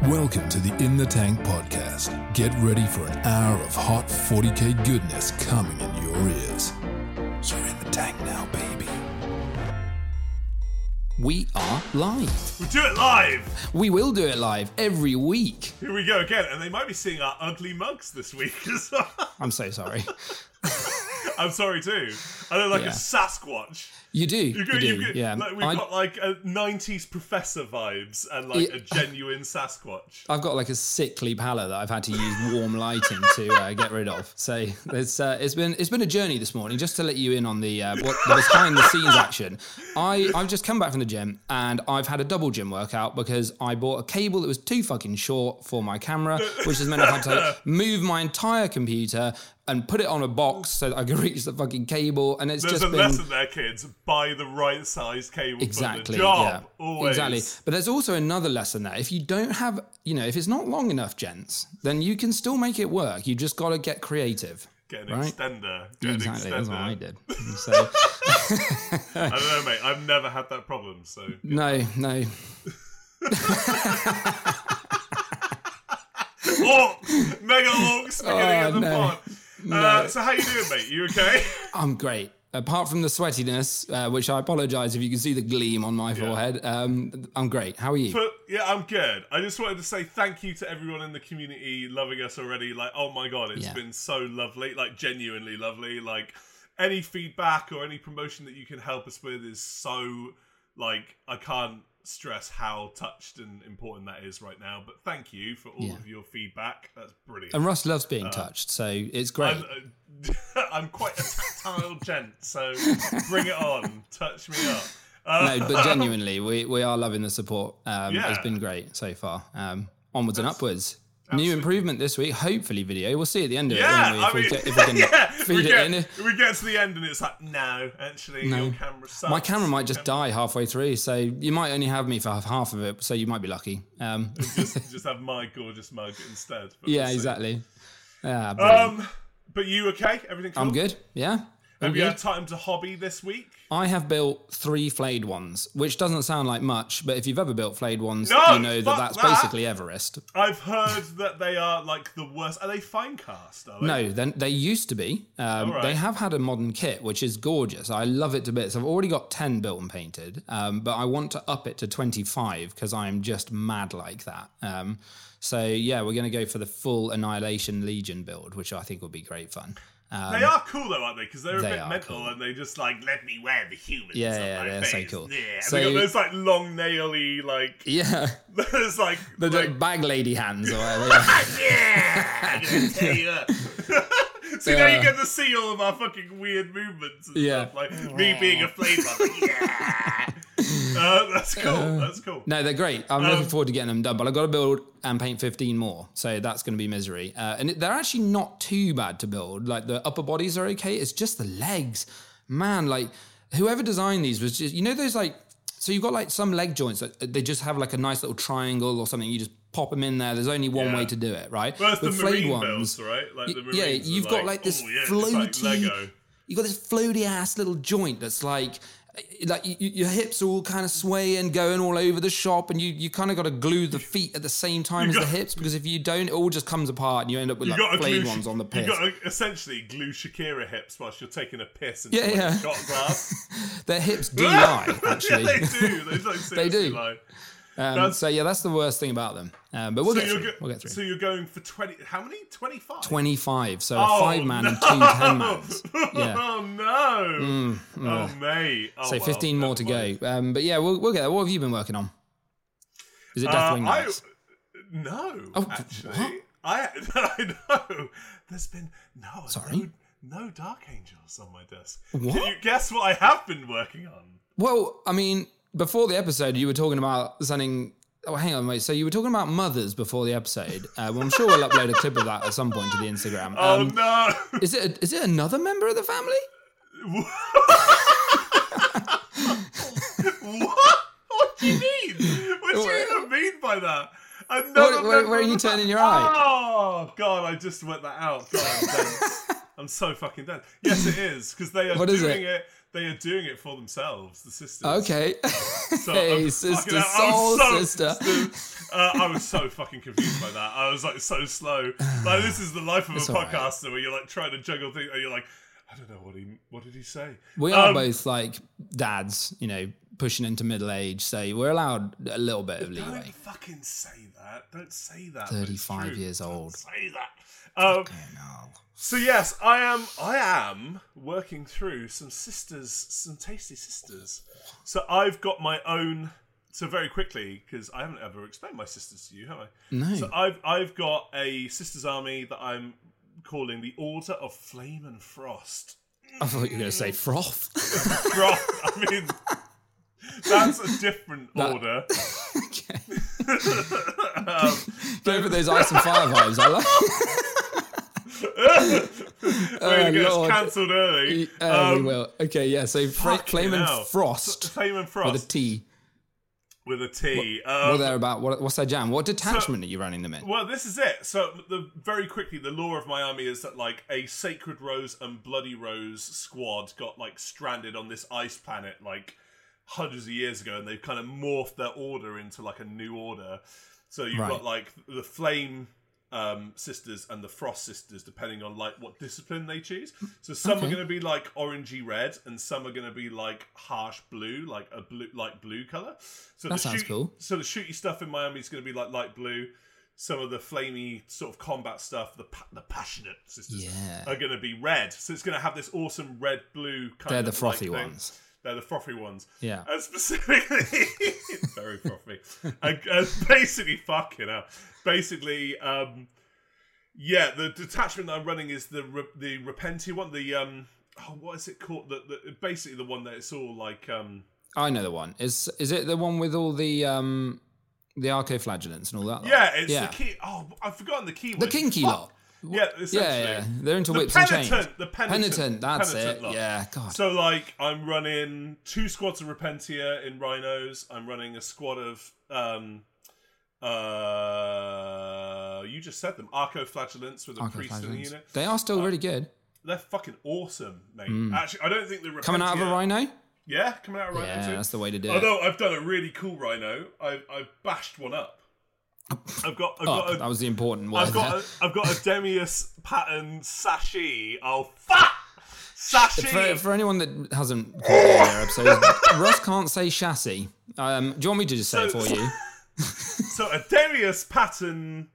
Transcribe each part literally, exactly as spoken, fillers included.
Welcome to the In the Tank podcast. Get ready for an hour of hot forty K goodness coming in your ears. You're in the tank now, baby. We are live. We do it live. We will do it live every week. Here we go again, and they might be seeing our ugly mugs this week as well. I'm so sorry. I'm sorry too. I look like Yeah. a Sasquatch. You do. You, You, go, do. you, go, yeah. like, we've I, got like a nineties professor vibes and like Yeah. a genuine Sasquatch. I've got like a sickly palette that I've had to use warm lighting to uh, get rid of. So it's uh, it's been it's been a journey this morning. Just to let you in on the uh, what the behind the scenes action. I I've just come back from the gym and I've had a double gym workout because I bought a cable that was too fucking short for my camera, which has meant I've had to move my entire computer and put it on a box so that I can reach the fucking cable. And it's There's just a been lesson there, kids. Buy the right size cable Exactly. for the job. Yeah. Always. Exactly. But there's also another lesson there. If you don't have, you know, if it's not long enough, gents, then you can still make it work. You just got to get creative. Get an Right? extender. Get Exactly. an extender. That's what I did. So I don't know, mate. I've never had that problem. So no, no. Orcs! Mega orcs beginning Oh, of the no. pod. Uh, so how you doing, mate? You okay? I'm great. Apart from the sweatiness, uh, which I apologise if you can see the gleam on my forehead, um, I'm great. How are you? But yeah, I'm good. I just wanted to say thank you to everyone in the community loving us already. Like, oh my god, it's Yeah. been so lovely. Like, genuinely lovely. Like, any feedback or any promotion that you can help us with is so, like, I can't stress how touched and important that is right now. But thank you for all Yeah. of your feedback. That's brilliant. And Russ loves being touched, so it's great. I'm, uh, I'm quite a tactile gent, so bring it on. Touch me up. Uh, No, but genuinely, we, we are loving the support. Um, Yeah. It's been great so far. Um, onwards and upwards. absolutely. New improvement this week, hopefully video. We'll see at the end of Yeah, it, won't we? If, I mean, we, get, if we can yeah, feed we it get, in. we get to the end and it's like, no, actually, No. your camera sucks. My camera might just Camera- die halfway through, so you might only have me for half of it, so you might be lucky. Um, just, just have my gorgeous mug instead. But yeah, we'll see. exactly. Ah, brilliant. Um, but you okay? Everything cool? I'm good, yeah. All Have you good. had time to hobby this week? I have built three flayed ones, which doesn't sound like much, but if you've ever built flayed ones, No, you know that fuck that's that. basically Everest. I've heard that they are like the worst. Are they fine cast? Are they? No, then they used to be. Um, All right. They have had a modern kit, which is gorgeous. I love it to bits. I've already got ten built and painted, um, but I want to up it to twenty-five because I'm just mad like that. Um, so yeah, we're going to go for the full Annihilation Legion build, which I think will be great fun. Um, They are cool though, aren't they? Because they're a They bit are mental cool. and they just like let me wear the humans. Yeah, on yeah, my they're so face. cool. Yeah, and So- they got those like long naily like. yeah, There's like, the like bag lady hands or whatever. Yeah. yeah, I'm gonna tear you up. See, now Yeah. you get to see all of our fucking weird movements and Yeah. stuff. Like me being a flame bug. Yeah. Uh, that's cool. That's cool. No, they're great. I'm Um, looking forward to getting them done, but I've got to build and paint fifteen more, so that's going to be misery. Uh, and it, they're actually not too bad to build. Like the upper bodies are okay. It's just the legs, man. Like whoever designed these was just, you know, those like. So you've got like some leg joints that they just have like a nice little triangle or something. You just pop them in there. There's only one Yeah. way to do it, right? Well, it's the With flayed marine builds, right? Like the y- marines yeah, are you've got like, like this oh, yeah, it's floaty. like Lego. You've got this floaty ass little joint that's like, like you, your hips are all kind of sway and going all over the shop, and you, you kind of got to glue the feet at the same time as got- the hips, because if you don't, it all just comes apart and you end up with You like got to flayed glue, ones on the You piss. got to essentially glue Shakira hips whilst you're taking a piss into Yeah, like, yeah. a shot glass. Their hips do lie, actually. yeah, they do. They, like, They do. seriously lie. um, That's- so yeah, that's the worst thing about them. Um, but we'll So get you're, through. go- We'll get through. so you're going for twenty. How many? Twenty-five. twenty-five, so Oh, a five man no. and two ten mans. Yeah. Oh no! oh mate! Oh, So well, fifteen more to never go. mind. Um, but yeah, we'll, we'll get there. What have you been working on? Is it Uh, Deathwing I, Knights? no, Oh, actually, what? I I know. There's been no. Sorry? No, no Dark Angels on my desk. What? Can you guess what I have been working on? Well, I mean, before the episode, you were talking about sending. Oh, hang on, wait. So you were talking about mothers before the episode. Uh, well, I'm sure we'll upload a clip of that at some point to the Instagram. Oh Um, no! is it a, is it another member of the family? What? What do you mean? What do you even mean by that? Another What- where- member where are of you the- turning your eye? Oh god, I just went that out. God, I'm dense. I'm so fucking dense. Yes, it is because they are What is doing it? it? They are doing it for themselves. The sisters. Okay. So Hey, I'm sister, fucking- I soul was so- sister. Uh, I was so fucking confused by that. I was like so slow. Like this is the life of It's a all right. podcaster where you're like trying to juggle things and you're like, I don't know what he what did he say? We are Um, both like dads, you know, pushing into middle age, so we're allowed a little bit of Don't leeway. fucking say that. Don't say that. but it's thirty-five true. years Don't old. say that. Um, Okay, no. So yes, I am. I am working through some sisters, some tasty sisters. So I've got my own. So very quickly, because I haven't ever explained my sisters to you, have I? No. So I've I've got a sisters army that I'm calling the Order of Flame and Frost. I thought you were going to say froth. Frost. I mean, that's a different That- order. Okay. Um, Go for those ice and fire vibes. I like. We're gonna get us Oh, Lord. cancelled early. Uh, we Um, will. Okay, yeah. So fra- fucking flame and hell. frost Flame and Frost with a T. with a T. What Um, they're about? What, what's their jam? What detachment are you running them in? Well, this is it. So, the very quickly, the lore of my army is that like a Sacred Rose and Bloody Rose squad got like stranded on this ice planet like hundreds of years ago, and they've kind of morphed their order into like a new order. So you've Right. got like the Flame um, sisters and the Frost sisters, depending on like what discipline they choose. So some Okay. are going to be like orangey red, and some are going to be like harsh blue, like a blue, like blue color. So That the sounds shoot- cool. So the shooty stuff in Miami is going to be like light blue. Some of the flamey sort of combat stuff, the pa- the passionate sisters, Yeah. are going to be red. So it's going to have this awesome red blue kind They're of the frothy like thing. ones. They're the frothy ones. Yeah. And specifically, very frothy. and, and basically, fucking hell. Basically, um, yeah, the detachment that I'm running is the re- the Repenti one. The um, oh, what is it called? The, the basically the one that it's all like um. I know the one. Is is it the one with all the um the arcoflagellants and all that? lot? Yeah, it's yeah. the key. Oh, I've forgotten the key. The word. kinky Fuck. lot. Yeah, essentially. Yeah, yeah. They're into The whips and chains. penitent, the penitent, Penitent, that's penitent it. lot. Yeah, God. So, like, I'm running two squads of Repentia in Rhinos. I'm running a squad of, um, uh, you just said them, Arcoflagellants with a priest in the Arcoflagellants. unit. They are still really good. They're fucking awesome, mate. Actually, I don't think the Repentia... Coming out of a rhino? Yeah, coming out of a Rhino Yeah, too. that's the way to do it. Although I've done a really cool Rhino. I've, I've bashed one up. I've got... I've Oh, got a, that was the important word. I've got there. a, I've got a Demius pattern Sashi. Oh fuck! Sashi. For, for anyone that hasn't caught the earlier episodes, Russ can't say chassis. Um, do you want me to just say it So- for you? So a Demius pattern.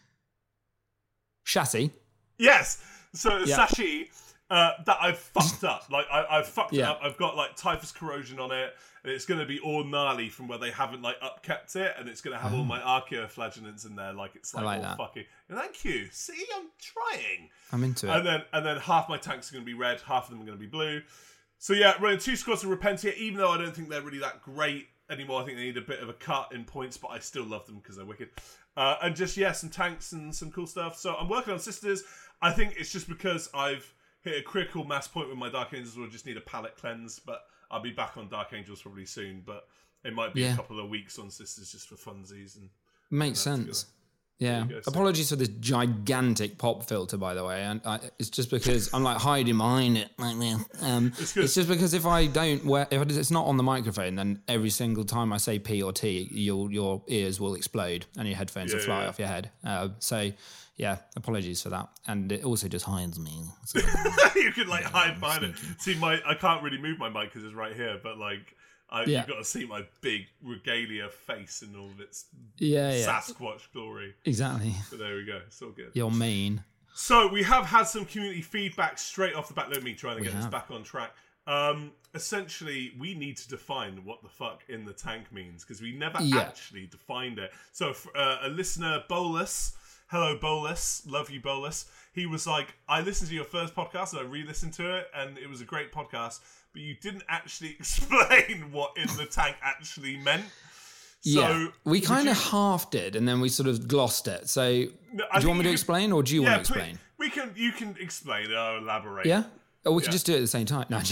Chassis. Yes. So a Yeah. Sashi uh, that I've fucked up. Like I, I've fucked it Yeah. up. I've got like typhus corrosion on it, and it's going to be all gnarly from where they haven't like upkept it, and it's going to have all my archaeoflagellants in there. Like it's like, like all that. fucking. Thank you. See, I'm trying. I'm into it. And then and then half my tanks are going to be red, half of them are going to be blue. So yeah, running two squads of Repentia, even though I don't think they're really that great anymore. I think they need a bit of a cut in points, but I still love them because they're wicked. Uh, and just, yeah, some tanks and some cool stuff. So I'm working on Sisters. I think it's just because I've hit a critical mass point with my Dark Angels where I just need a palette cleanse, but I'll be back on Dark Angels probably soon. But it might be Yeah. a couple of weeks on Sisters just for funsies. And Makes that's sense. Yeah. you go, so- Apologies for this gigantic pop filter, by the way. And I, it's just because I'm like hiding behind it like this. Um, It's it's, good. just because if I don't wear, if it's not on the microphone, then every single time I say P or T, your your ears will explode and your headphones will Yeah, fly yeah. off your head. Uh, so yeah, apologies for that. And it also just hides me. So, you can like hide behind it. See, my I can't really move my mic because it's right here, but like. I, Yeah. You've got to see my big regalia face in all of its yeah, yeah, Sasquatch glory. exactly. But there we go. It's all good. You're mean. So we have had some community feedback straight off the bat. Let me trying to We get this have. back on track. Um, essentially, we need to define what the fuck in the tank means because we never Yeah. actually defined it. So for, uh, a listener, Bolus, hello Bolus, love you Bolus. He was like, I listened to your first podcast and I re-listened to it and it was a great podcast, but you didn't actually explain what in the tank actually meant. So yeah, we would kind of you- half did, and then we sort of glossed it. So, do No, I you think want me to you explain, or do you yeah, want to please- explain? we can. You can explain. I'll elaborate. Yeah, or we could Yeah. just do it at the same time. No, I'm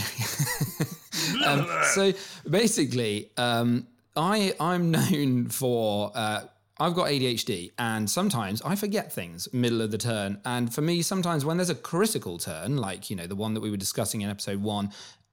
joking. um, so basically, um, I I'm known for uh, I've got A D H D, and sometimes I forget things middle of the turn. And for me, sometimes when there's a critical turn, like you know the one that we were discussing in episode one,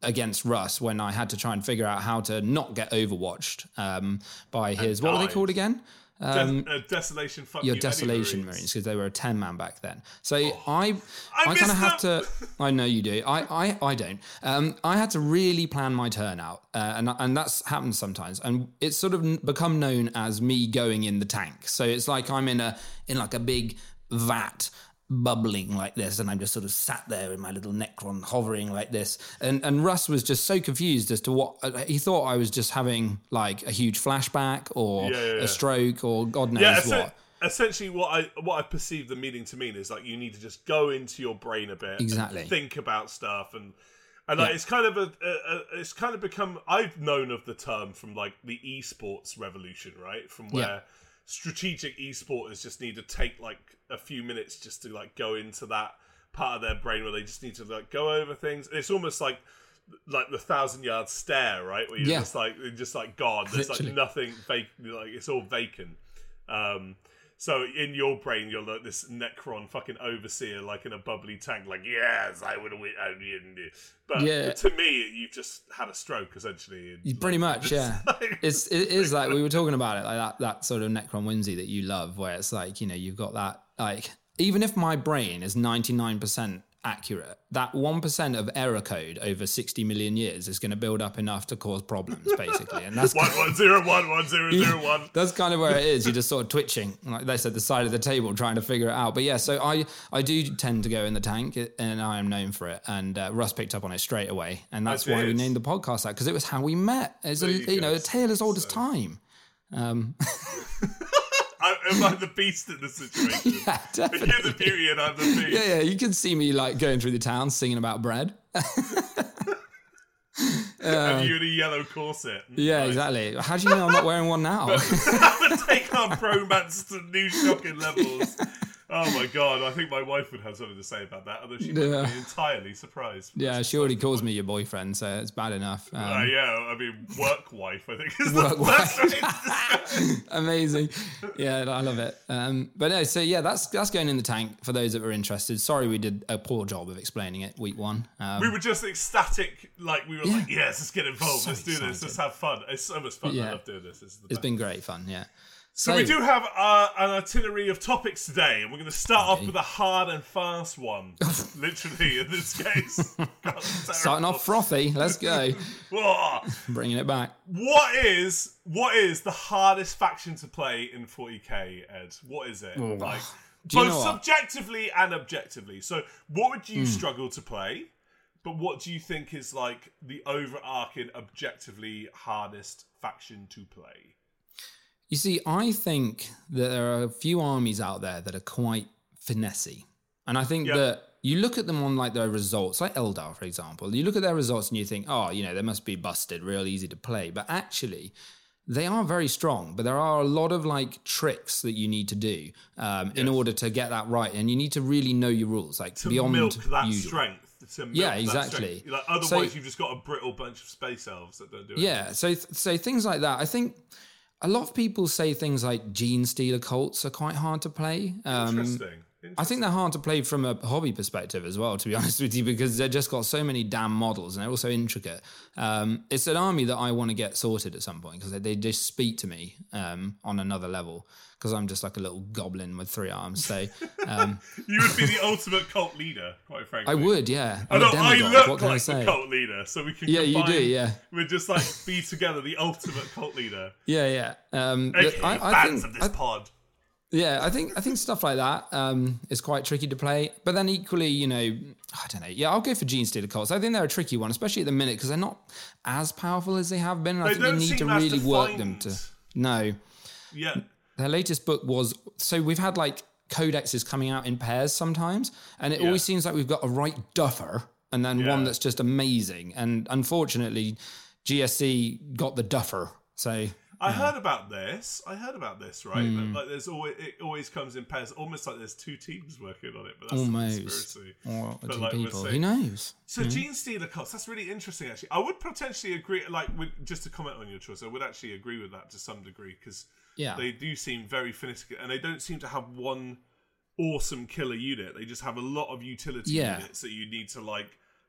against Russ when I had to try and figure out how to not get overwatched um, by his, what were they called again? Um, Des- uh, Desolation fuck your you, Desolation Eddie Marines, because they were a ten man back then. So I, I I kind of miss have them. to. I know you do. I, I, I don't. Um, I had to really plan my turnout, uh, and and that's happened sometimes. And it's sort of become known as me going in the tank. So it's like I'm in a in like a big vat, bubbling like this, and I'm just sort of sat there in my little Necron hovering like this, and and Russ was just so confused as to what he thought I was just having like a huge flashback or Yeah, yeah, yeah. a stroke or God knows Yeah, what. essen- essentially what I what I perceive the meaning to mean is like you need to just go into your brain a bit, Exactly. and think about stuff, and and like Yeah. it's kind of a, a, a it's kind of become I've known of the term from like the esports revolution, right? From where Yeah. strategic esporters just need to take like a few minutes just to like go into that part of their brain where they just need to like go over things. It's almost like like the thousand yard stare, right? Where you're Yeah. just like you're just like God. There's Literally. like nothing vac- like it's all vacant. Um, so in your brain, you're like this Necron fucking overseer, like in a bubbly tank, like yes, I would win. But Yeah. to me, you've just had a stroke, essentially. You- Pretty much, yeah. It's it is like we were talking about it, like that that sort of Necron whimsy that you love, where it's like, you know, you've got that, like, even if my brain is ninety-nine percent accurate, that one percent of error code over sixty million years is going to build up enough to cause problems, basically. And that's one one zero one one zero zero one. that's kind of where it is. You're just sort of twitching, like they said, the side of the table, trying to figure it out. But yeah, so I, I do tend to go in the tank, and I am known for it. And uh, Russ picked up on it straight away, and that's why we did. named the podcast that, because it was how we met. It's a, There you you know go. a tale as old as So- time. Um, I, am I the beast in the situation? yeah, You're definitely. the beauty and I'm the beast. Yeah, yeah, you can see me like going through the town singing about bread. And you in a yellow corset. Yeah, Nice. exactly. How do you know I'm not wearing one now? To take our bromance to new shocking levels. Oh my god, I think my wife would have something to say about that, although she would Yeah. be entirely surprised. Yeah, she already calls me your boyfriend, so it's bad enough. Um, Uh, yeah, I mean, work wife, I think is Work the best way to describe it. Amazing. Yeah, I love it. Um, but no, so yeah, that's that's going in the tank for those that were interested. Sorry we did a poor job of explaining it week one. Um, We were just ecstatic, like we were Yeah. like, yes, let's get involved, So let's do this, excited. let's have fun. It's so much fun. I Yeah. love doing this. This is the it's best. been great fun, yeah. So we do have uh, an itinerary of topics today, and we're going to start off Okay. with a hard and fast one. Literally, in this case. God, it's Starting off frothy, let's go. Whoa. Bringing it back. What is what is the hardest faction to play in forty K, Ed? What is it? Like Do you both know what? subjectively and objectively. So what would Hmm. you struggle to play? But what do you think is like the overarching objectively hardest faction to play? You see, I think that there are a few armies out there that are quite finessey. And I think Yep. that you look at them on like their results, like Eldar, for example. You look at their results and you think, oh, you know, they must be busted, real easy to play. But actually, they are very strong. But there are a lot of like tricks that you need to do um, in Yes. order to get that right. And you need to really know your rules, like To beyond milk that usual. strength. To milk Yeah, that exactly. strength. Like, otherwise, So- you've just got a brittle bunch of space elves that don't do it. Yeah, so so things like that. I think a lot of people say things like Gene Stealer cults are quite hard to play. Um, Interesting. I think they're hard to play from a hobby perspective as well, to be honest with you, because they've just got so many damn models and they're also intricate. Um, it's an army that I want to get sorted at some point because they, they just speak to me um, on another level because I'm just like a little goblin with three arms. So um, You would be the ultimate cult leader, quite frankly. I would, yeah. I I'm know, a I demigod. look What can I like say? the cult leader, so we can Yeah, you combine, do, yeah. We'd just like be together, the ultimate cult leader. Yeah, yeah. Um, A K A I, I fans think, of this I, pod. Yeah, I think I think stuff like that um, is quite tricky to play. But then equally, you know, I don't know. Yeah, I'll go for Gene Stealer cults. I think they're a tricky one, especially at the minute because they're not as powerful as they have been. And I They think you don't need to seem as really work them defined. to. No, Yeah. their latest book was so we've had like codexes coming out in pairs sometimes, and it Yeah. always seems like we've got a right duffer and then one Yeah. that's just amazing. And unfortunately, G S C got the duffer. So I heard about this. I heard about this, right? Hmm. But like, there's always it always comes in pairs, almost like there's two teams working on it. But that's almost, a conspiracy. or But two like we're people. saying- Who knows? So Gene Stealer cults, that's really interesting. Actually, I would potentially agree. Like, with, just to comment on your choice, I would actually agree with that to some degree because Yeah. they do seem very finicky, and they don't seem to have one awesome killer unit. They just have a lot of utility Yeah. units that you need to like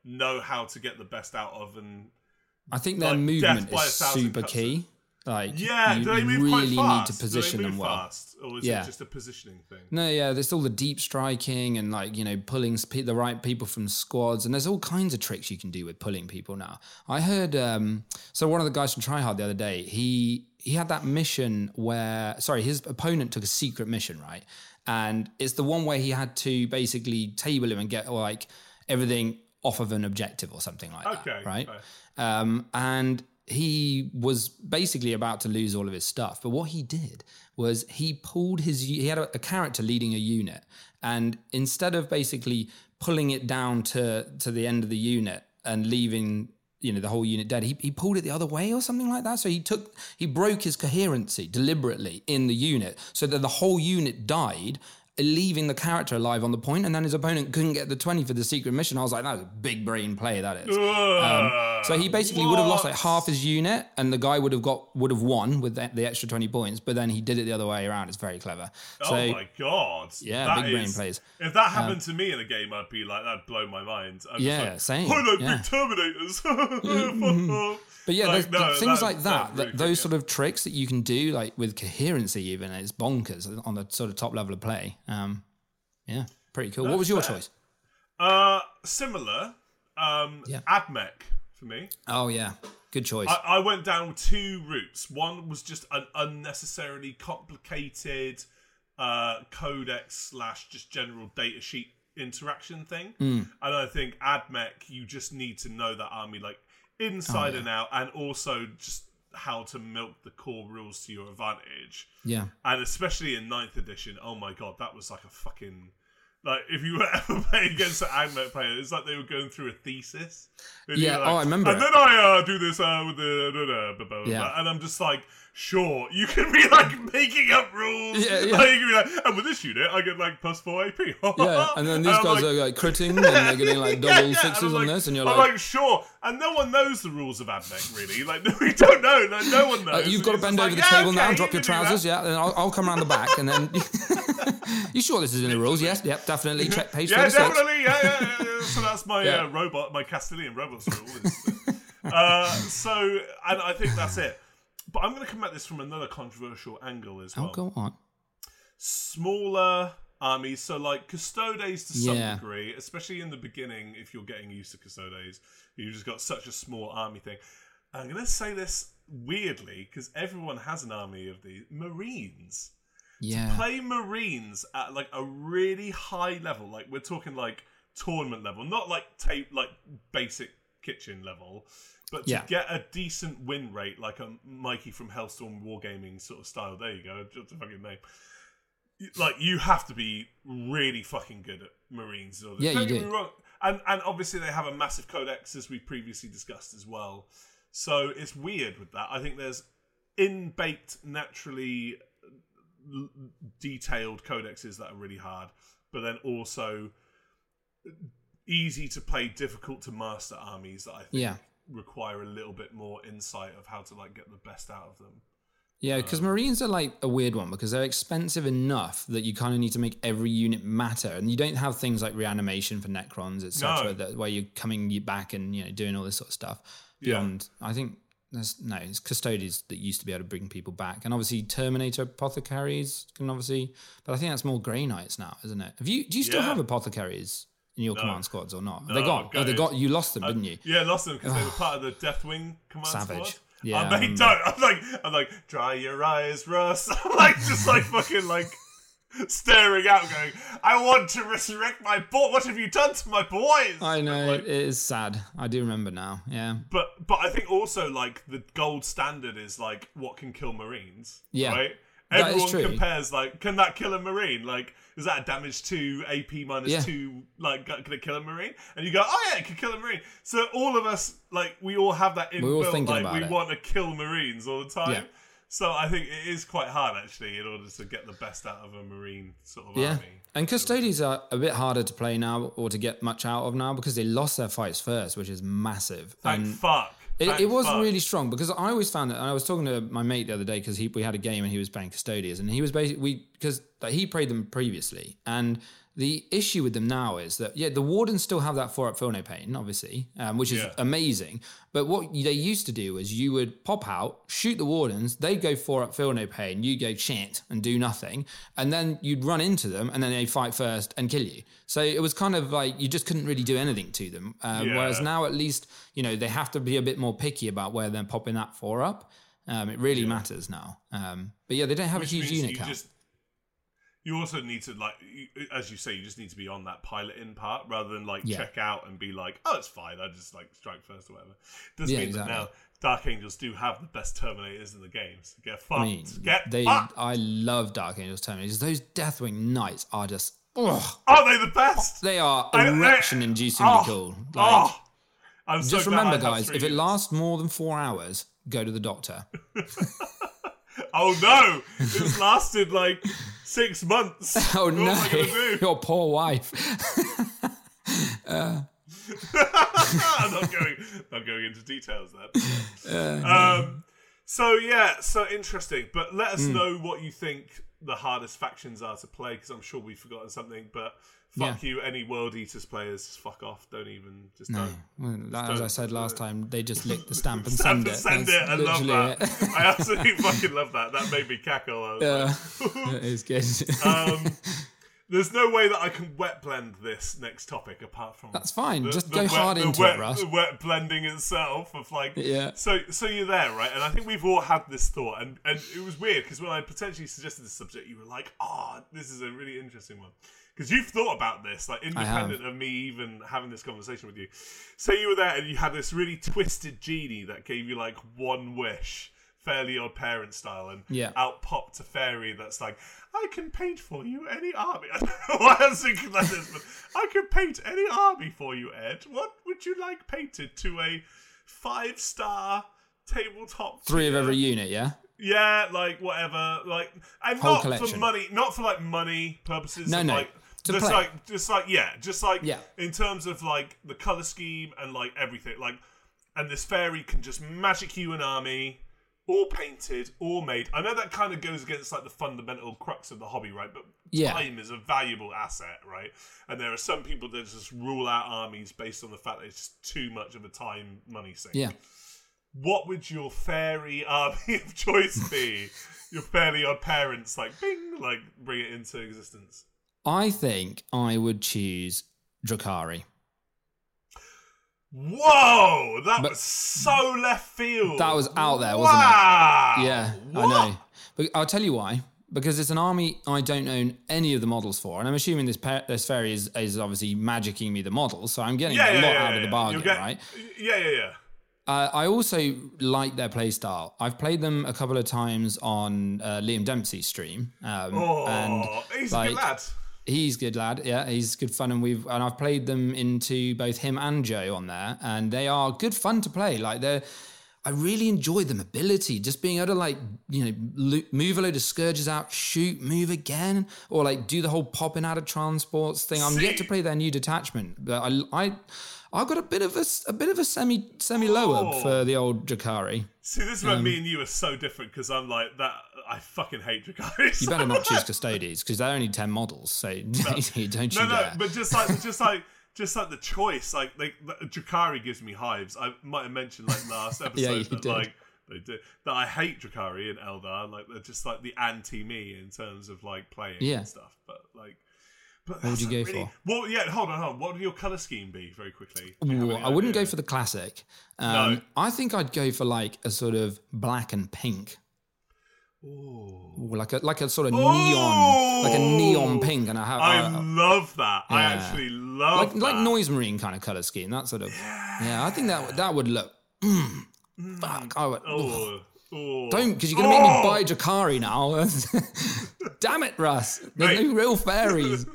know how to get the best out of. And I think their like, movement death by a is thousand super cuts. key. Like, Yeah, you, do they you move really quite need fast? to position do they move them well. fast, or is Yeah. it just a positioning thing? No, yeah, there's all the deep striking and like, you know, pulling sp- the right people from squads. And there's all kinds of tricks you can do with pulling people now. I heard, um, so one of the guys from Tryhard the other day, he he had that mission where, sorry, his opponent took a secret mission, right? And it's the one where he had to basically table him and get like everything off of an objective or something like Okay, that, right? fair. Um, and he was basically about to lose all of his stuff. But what he did was he pulled his, he had a, a character leading a unit. And instead of basically pulling it down to, to the end of the unit and leaving, you know, the whole unit dead, he, he pulled it the other way or something like that. So he took, he broke his coherency deliberately in the unit so that the whole unit died, leaving the character alive on the point, and then his opponent couldn't get the twenty for the secret mission. I was like, that was a big brain play, that is. Um, so he basically what? would have lost like half his unit, and the guy would have got would have won with the, the extra twenty points, but then he did it the other way around. It's very clever. So, Oh my god! yeah, That big brain is- plays. If that happened to me in a game, I'd be like, that'd blow my mind. I'd Yeah, be like, same, I like yeah. big Terminators. Fuck off. But yeah, Like, there's, no, things that- like that, that that really those freaked sort of tricks that you can do, like with coherency, even it's bonkers on the sort of top level of play. Um, yeah, pretty cool. What was your fair. choice? Uh, similar. Um, Yeah. Admech for me. Oh yeah, good choice. I, I went down two routes. One was just an unnecessarily complicated uh, codex slash just general data sheet interaction thing. Mm. And I think Admech, you just need to know that army like inside Oh, yeah. and out, and also just how to milk the core rules to your advantage. yeah. And especially in ninth edition, oh my god, that was like a fucking... Like, if you were ever playing against an Admech player, it's like they were going through a thesis. And Yeah, you're like, oh, I remember And it. then I uh, do this uh, with the... Blah, blah, blah, blah, Yeah. blah. And I'm just like, sure, you can be like making up rules. Yeah, yeah. Like, you can be like, and with this unit, I get like plus four A P. Yeah, and then these I'm guys like, are like critting and they're getting like double yeah, yeah. And sixes I'm on like- this, and you're I'm like, like, sure. And no one knows the rules of Admech, really. Like, we don't know. No, no one knows. uh, you've And got to it's bend just over like, the yeah, table now, okay, drop you your can do trousers, that. yeah, and I'll, I'll come around the back, and then you sure this is in the rules? Yes, yep, definitely. Check page Yeah, thirty-six. definitely. Yeah, yeah, yeah, yeah. So that's my Yeah. uh, robot, my Castilian robots rule. Is, uh, so, and I think that's it. But I'm going to come at this from another controversial angle as well. Oh, go on. Smaller armies, so like Custodes to some Yeah. degree, especially in the beginning, if you're getting used to Custodes, you've just got such a small army thing. I'm going to say this weirdly, because everyone has an army of these. Marines. Yeah, Play Marines at like a really high level, like we're talking like tournament level, not like tape, like basic kitchen level, but to Yeah. get a decent win rate, like a Mikey from Hellstorm Wargaming sort of style. There you go, just a fucking name. Like you have to be really fucking good at Marines. In order. Yeah, Don't you get do. me wrong. And and obviously they have a massive codex, as we previously discussed as well. So it's weird with that. I think there's in-baked, naturally l- detailed codexes that are really hard, but then also easy to play, difficult to master armies that I think yeah. require a little bit more insight of how to like get the best out of them. Yeah, because Marines are like a weird one because they're expensive enough that you kind of need to make every unit matter, and you don't have things like reanimation for Necrons, et cetera, No. that where you're coming back and you know doing all this sort of stuff. Yeah. Beyond, I think there's no, it's Custodes that used to be able to bring people back, and obviously Terminator apothecaries can obviously, but I think that's more Grey Knights now, isn't it? Have you do you still Yeah. have apothecaries in your No. command squads or not? No, Are they gone? I'm Oh, they gutted. got you lost them, Uh, didn't you? Yeah, lost them because they were part of the Deathwing command Savage. squad. Yeah, Uh, I they remember. don't. I'm like, I'm like, dry your eyes, Russ. I'm like, just like fucking like staring out, going, I want to resurrect my boy. What have you done to my boys? I know, Like, it is sad. I do remember now. Yeah. but but I think also like the gold standard is like what can kill Marines. Yeah. Right. That is Everyone true. compares like, can that kill a Marine? Like, is that a damage two, A P minus Yeah. two? Like, can it kill a Marine? And you go, oh yeah, it can kill a Marine. So all of us, like, we all have that We're all inbuilt, thinking like, about we it. want to kill Marines all the time. Yeah. So I think it is quite hard actually in order to get the best out of a Marine sort of Yeah, army. and Custodes are a bit harder to play now or to get much out of now because they lost their fights first, which is massive. Thank and fuck. it, Thank it was fuck. really strong because I always found that. And I was talking to my mate the other day because he we had a game and he was playing Custodians and he was basically we because like, he played them previously and The issue with them now is that, yeah, the Wardens still have that four up Feel No Pain, obviously, um, which is Yeah. amazing. But what they used to do is you would pop out, shoot the Wardens, they'd go four up Feel No Pain, you go shit and do nothing, and then you'd run into them, and then they'd fight first and kill you. So it was kind of like you just couldn't really do anything to them. Um, Yeah. Whereas now, at least, you know, they have to be a bit more picky about where they're popping that four up. Um, it really matters now. Um, but yeah, they don't have Which a huge means unit you count. just- You also need to, like, you- as you say, you just need to be on that piloting part rather than, like, Yeah. check out and be like, oh, it's fine, I just, like, strike first or whatever. Does Yeah, mean exactly. that now Dark Angels do have the best Terminators in the games. Get fucked. I mean, Get they. fucked. I love Dark Angels Terminators. Those Deathwing Knights are just. Ugh, Are they the best? they are I- I- erection-inducingly oh, cool. Like, oh, I'm so just glad I remember, have guys, three if it units. lasts more than four hours, go to the doctor. Oh no! It's lasted like six months. Oh What no, am I gonna do? your poor wife. I'm not going, not going into details there. Um, so yeah, so interesting. But let us Hmm. know what you think the hardest factions are to play, because I'm sure we've forgotten something. But fuck you, any World Eaters players, just fuck off. Don't even, just No, don't. well, like- as I said last time, they just lick the stamp and Stamp send and it. send That's it. I love literally that. it. I absolutely fucking love that. That made me cackle. I was Yeah, like, it is good. um, there's no way that I can wet blend this next topic apart from That's fine. the- Just the go wet- hard the into wet, it, Russ. The wet blending itself of like, Yeah. So, so you're there, right? And I think we've all had this thought, and and it was weird because when I potentially suggested this subject, you were like, "Oh, this is a really interesting one," because you've thought about this, like independent of me even having this conversation with you. So you were there, and you had this really twisted genie that gave you like one wish. Fairly Odd Parent style, and Yeah. out popped a fairy that's like, I can paint for you any army. I don't know why I was thinking like this, but I can paint any army for you, Ed. What would you like painted to a five star tabletop? Three of tier? every unit, yeah? Yeah, like whatever, like, and Whole not for collection. money, not for like money purposes. No, of, no, like, to just play. like, just like, yeah, just like, Yeah. in terms of like the color scheme and like everything, like, and this fairy can just magic you an army. All painted, all made. I know that kind of goes against like the fundamental crux of the hobby, right? But Yeah. time is a valuable asset, right? And there are some people that just rule out armies based on the fact that it's just too much of a time money sink. Yeah. What would your fairy army of choice be? Your Fairly Odd Parents, like bing, like bring it into existence. I think I would choose Drakari. Whoa, that But- was so left field. That was out there, wasn't it? wow. Yeah, What? I know. But I'll tell you why. Because it's an army I don't own any of the models for, and I'm assuming this pa- this fairy is, is obviously magicking me the models, so I'm getting Yeah, a yeah, lot yeah, out yeah, of the yeah. bargain, You'll get- right? Yeah, yeah, yeah. Uh, I also like their playstyle. I've played them a couple of times on uh, Liam Dempsey's stream, um, Oh, and he's a like, good lad. he's good lad. Yeah, he's good fun, and we've and I've played them into both him and Joe on there, and they are good fun to play. Like they're, I really enjoy the mobility, just being able to like you know lo- move a load of scourges out, shoot, move again, or like do the whole popping out of transports thing. I'm yet See- to play their new detachment, but I I. I've got a bit of a, a bit of a semi semi lower Oh. for the old Drakari. See, this is where um, me and you are so different because I'm like that. I fucking hate Dracarys. You better not choose Custodes because they're only ten models, so don't you No, no, dare. but just like, just like, just like the choice, like, like Drakari gives me hives. I might have mentioned like last episode Yeah, you that did. like they did that. I hate Drakari and Eldar. Like they're just like the anti-me in terms of like playing Yeah. and stuff. But like, but What would that's you a go really, for? Well, yeah, hold on, hold on. What would your color scheme be? Very quickly. Do you have Ooh, any I wouldn't go idea? for the classic. Um, No. I think I'd go for like a sort of black and pink, Ooh. Ooh, like a like a sort of neon, like a neon pink, and I have I I- love that. I yeah. actually love like that. like noise marine kind of color scheme. That sort of yeah. I think that that would look. Mm, fuck, I would. ugh. Oh, oh. Don't, because you're going to make me Oh! buy Drakari now. Damn it, Russ. There's Mate. no real fairies.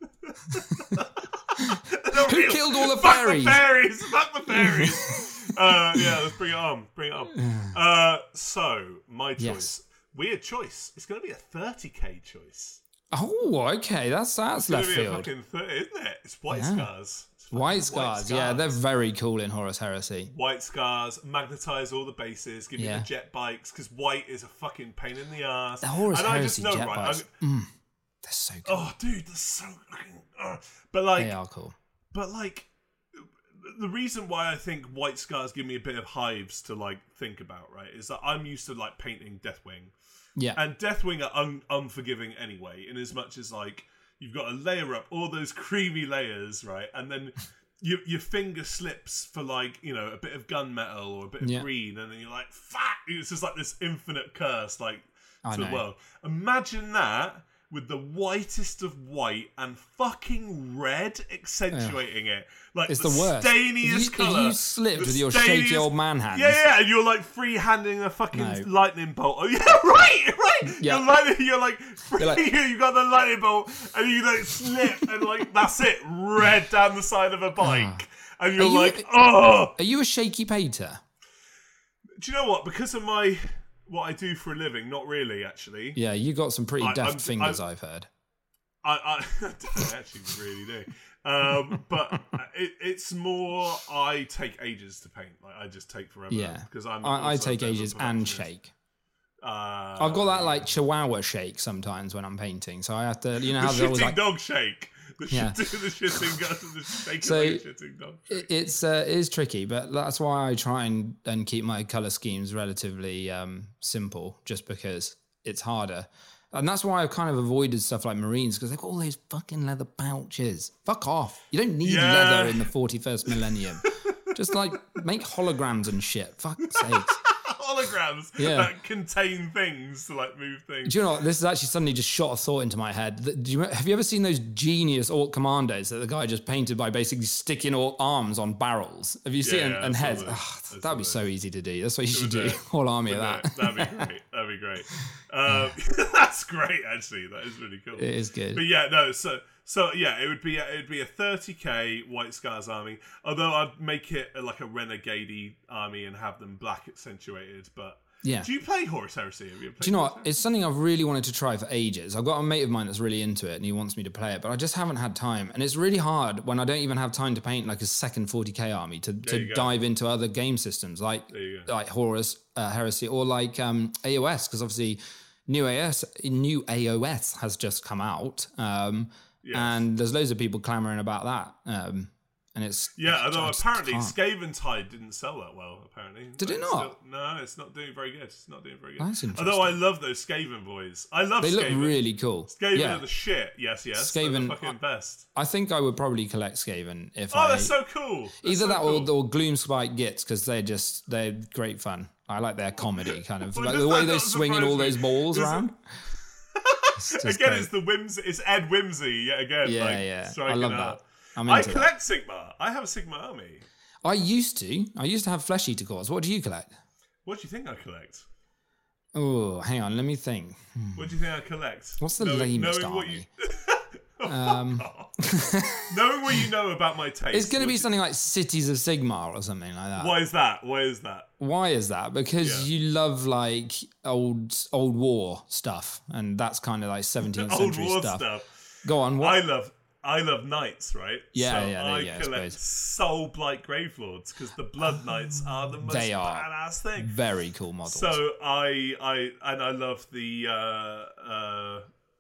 No, Who real- killed all the Fuck fairies? the fairies! Fuck the fairies! uh, yeah, let's bring it on. Bring it on. Uh, so, my choice. Yes. Weird choice. It's going to be a thirty k choice. Oh, okay. That's that's It's going left to be a field. fucking thirty, isn't it? It's White Yeah. Scars. It's fucking White scars. Yeah, they're very cool in Horus Heresy. White Scars, magnetize all the bases, give Yeah. me the jet bikes, because white is a fucking pain in the ass. The Horus and I just Heresy know, jet right? bikes. I'm- They're so cool. Oh, dude, they're so fucking. Uh, but like, they are cool. But like, the reason why I think White Scars give me a bit of hives to like think about, right, is that I'm used to like painting Deathwing. Yeah. And Deathwing are un- unforgiving anyway, in as much as like you've got to layer up all those creamy layers, right, and then. Your, your finger slips for like, you know, a bit of gunmetal or a bit of yeah. green, and then you're like, fuck! It's just like this infinite curse, like, I to know. the world. Imagine that with the whitest of white and fucking red accentuating yeah. it. Like, it's the, the worst. stainiest you, colour. You slipped with your stainiest... shaky old man hands. Yeah, yeah, and you're like free-handing a fucking no. lightning bolt. Oh, yeah, right, right! Yeah. You're, lightning, you're like, free, you're like, you got the lightning bolt, and you like slip, and like, that's it, red down the side of a bike. And you're are you, like, oh! Are you a shaky painter? Do you know what? Because of my what I do for a living, not really, actually. Yeah, you got some pretty I, deft I'm, fingers, I'm, I've heard. I, I, I actually really do. Um, but it, it's more I take ages to paint. Like I just take forever. Yeah, because I'm. I, I take ages and shake. Uh, I've got that like Chihuahua shake sometimes when I'm painting, so I have to, you know, the how there's shitting like dog shake. The, yeah. shitting, the shitting, the shake so of the shitting dog. Shake. It's uh, it is tricky, but that's why I try and, and keep my color schemes relatively um, simple, just because it's harder. And that's why I've kind of avoided stuff like Marines, because they've got all those fucking leather pouches. Fuck off. You don't need yeah. leather in the forty-first millennium. Just like make holograms and shit. Fuck's sakes. Holograms yeah. that contain things to like move things. Do you know what? This has actually suddenly just shot a thought into my head. Do you, have you ever seen those genius Orc Commandos that the guy just painted by basically sticking all arms on barrels? Have you seen yeah, it? yeah, And heads? those. Oh, that'd be so easy to do. That's what you should do. It. Whole army of that. It. That'd be great. That'd be great. Um, that's great, actually. That is really cool. It is good. But yeah, no. So so yeah, it would be a, it would be a thirty k White Scars army. Although I'd make it like a renegade army and have them black accentuated, but. Yeah. Do you play Horus Heresy? Have you played Do you know what? It's something I've really wanted to try for ages. I've got a mate of mine that's really into it and he wants me to play it, but I just haven't had time. And it's really hard when I don't even have time to paint like a second forty k army to, to dive into other game systems like like Horus uh, Heresy or like um, A O S, because obviously new A O S new A O S has just come out, um, yes. and there's loads of people clamoring about that. Um, And it's yeah, although apparently Skaven Tide didn't sell that well. Apparently, did like, it not? Still, no, it's not doing very good. It's not doing very good. That's interesting. Although I love those Skaven boys. I love. They Skaven. look really cool. Skaven yeah. are the shit. Yes, yes. Skaven, they're the fucking best. I think I would probably collect Skaven if oh, I. Oh, they're so cool. They're either so that cool. or, or Gloomspite Gits, because they're just they're great fun. I like their comedy kind of well, like the way they're not swinging all those balls Does around. It... It's again, great. it's the whimsy. It's Ed Whimsy yet again. Yeah, like, yeah. I love love out. that. I'm into I collect that. Sigma. I have a Sigma army. I used to. I used to have Flesh Eater cores. What do you collect? What do you think I collect? Oh, hang on. Let me think. Hmm. What do you think I collect? What's the knowing, lamest knowing army? You... um, knowing what you know about my taste. It's going to be something like Cities of Sigmar or something like that. Why is that? Why is that? Why is that? Because yeah. you love like old old war stuff, and that's kind of like seventeenth century old war stuff. stuff. Go on. What? I love. I love knights, right? Yeah, so yeah, I yeah, collect Soul Blight Gravelords because the Blood Knights are the most they are badass thing. Very cool models. So I, I, and I love the uh, uh,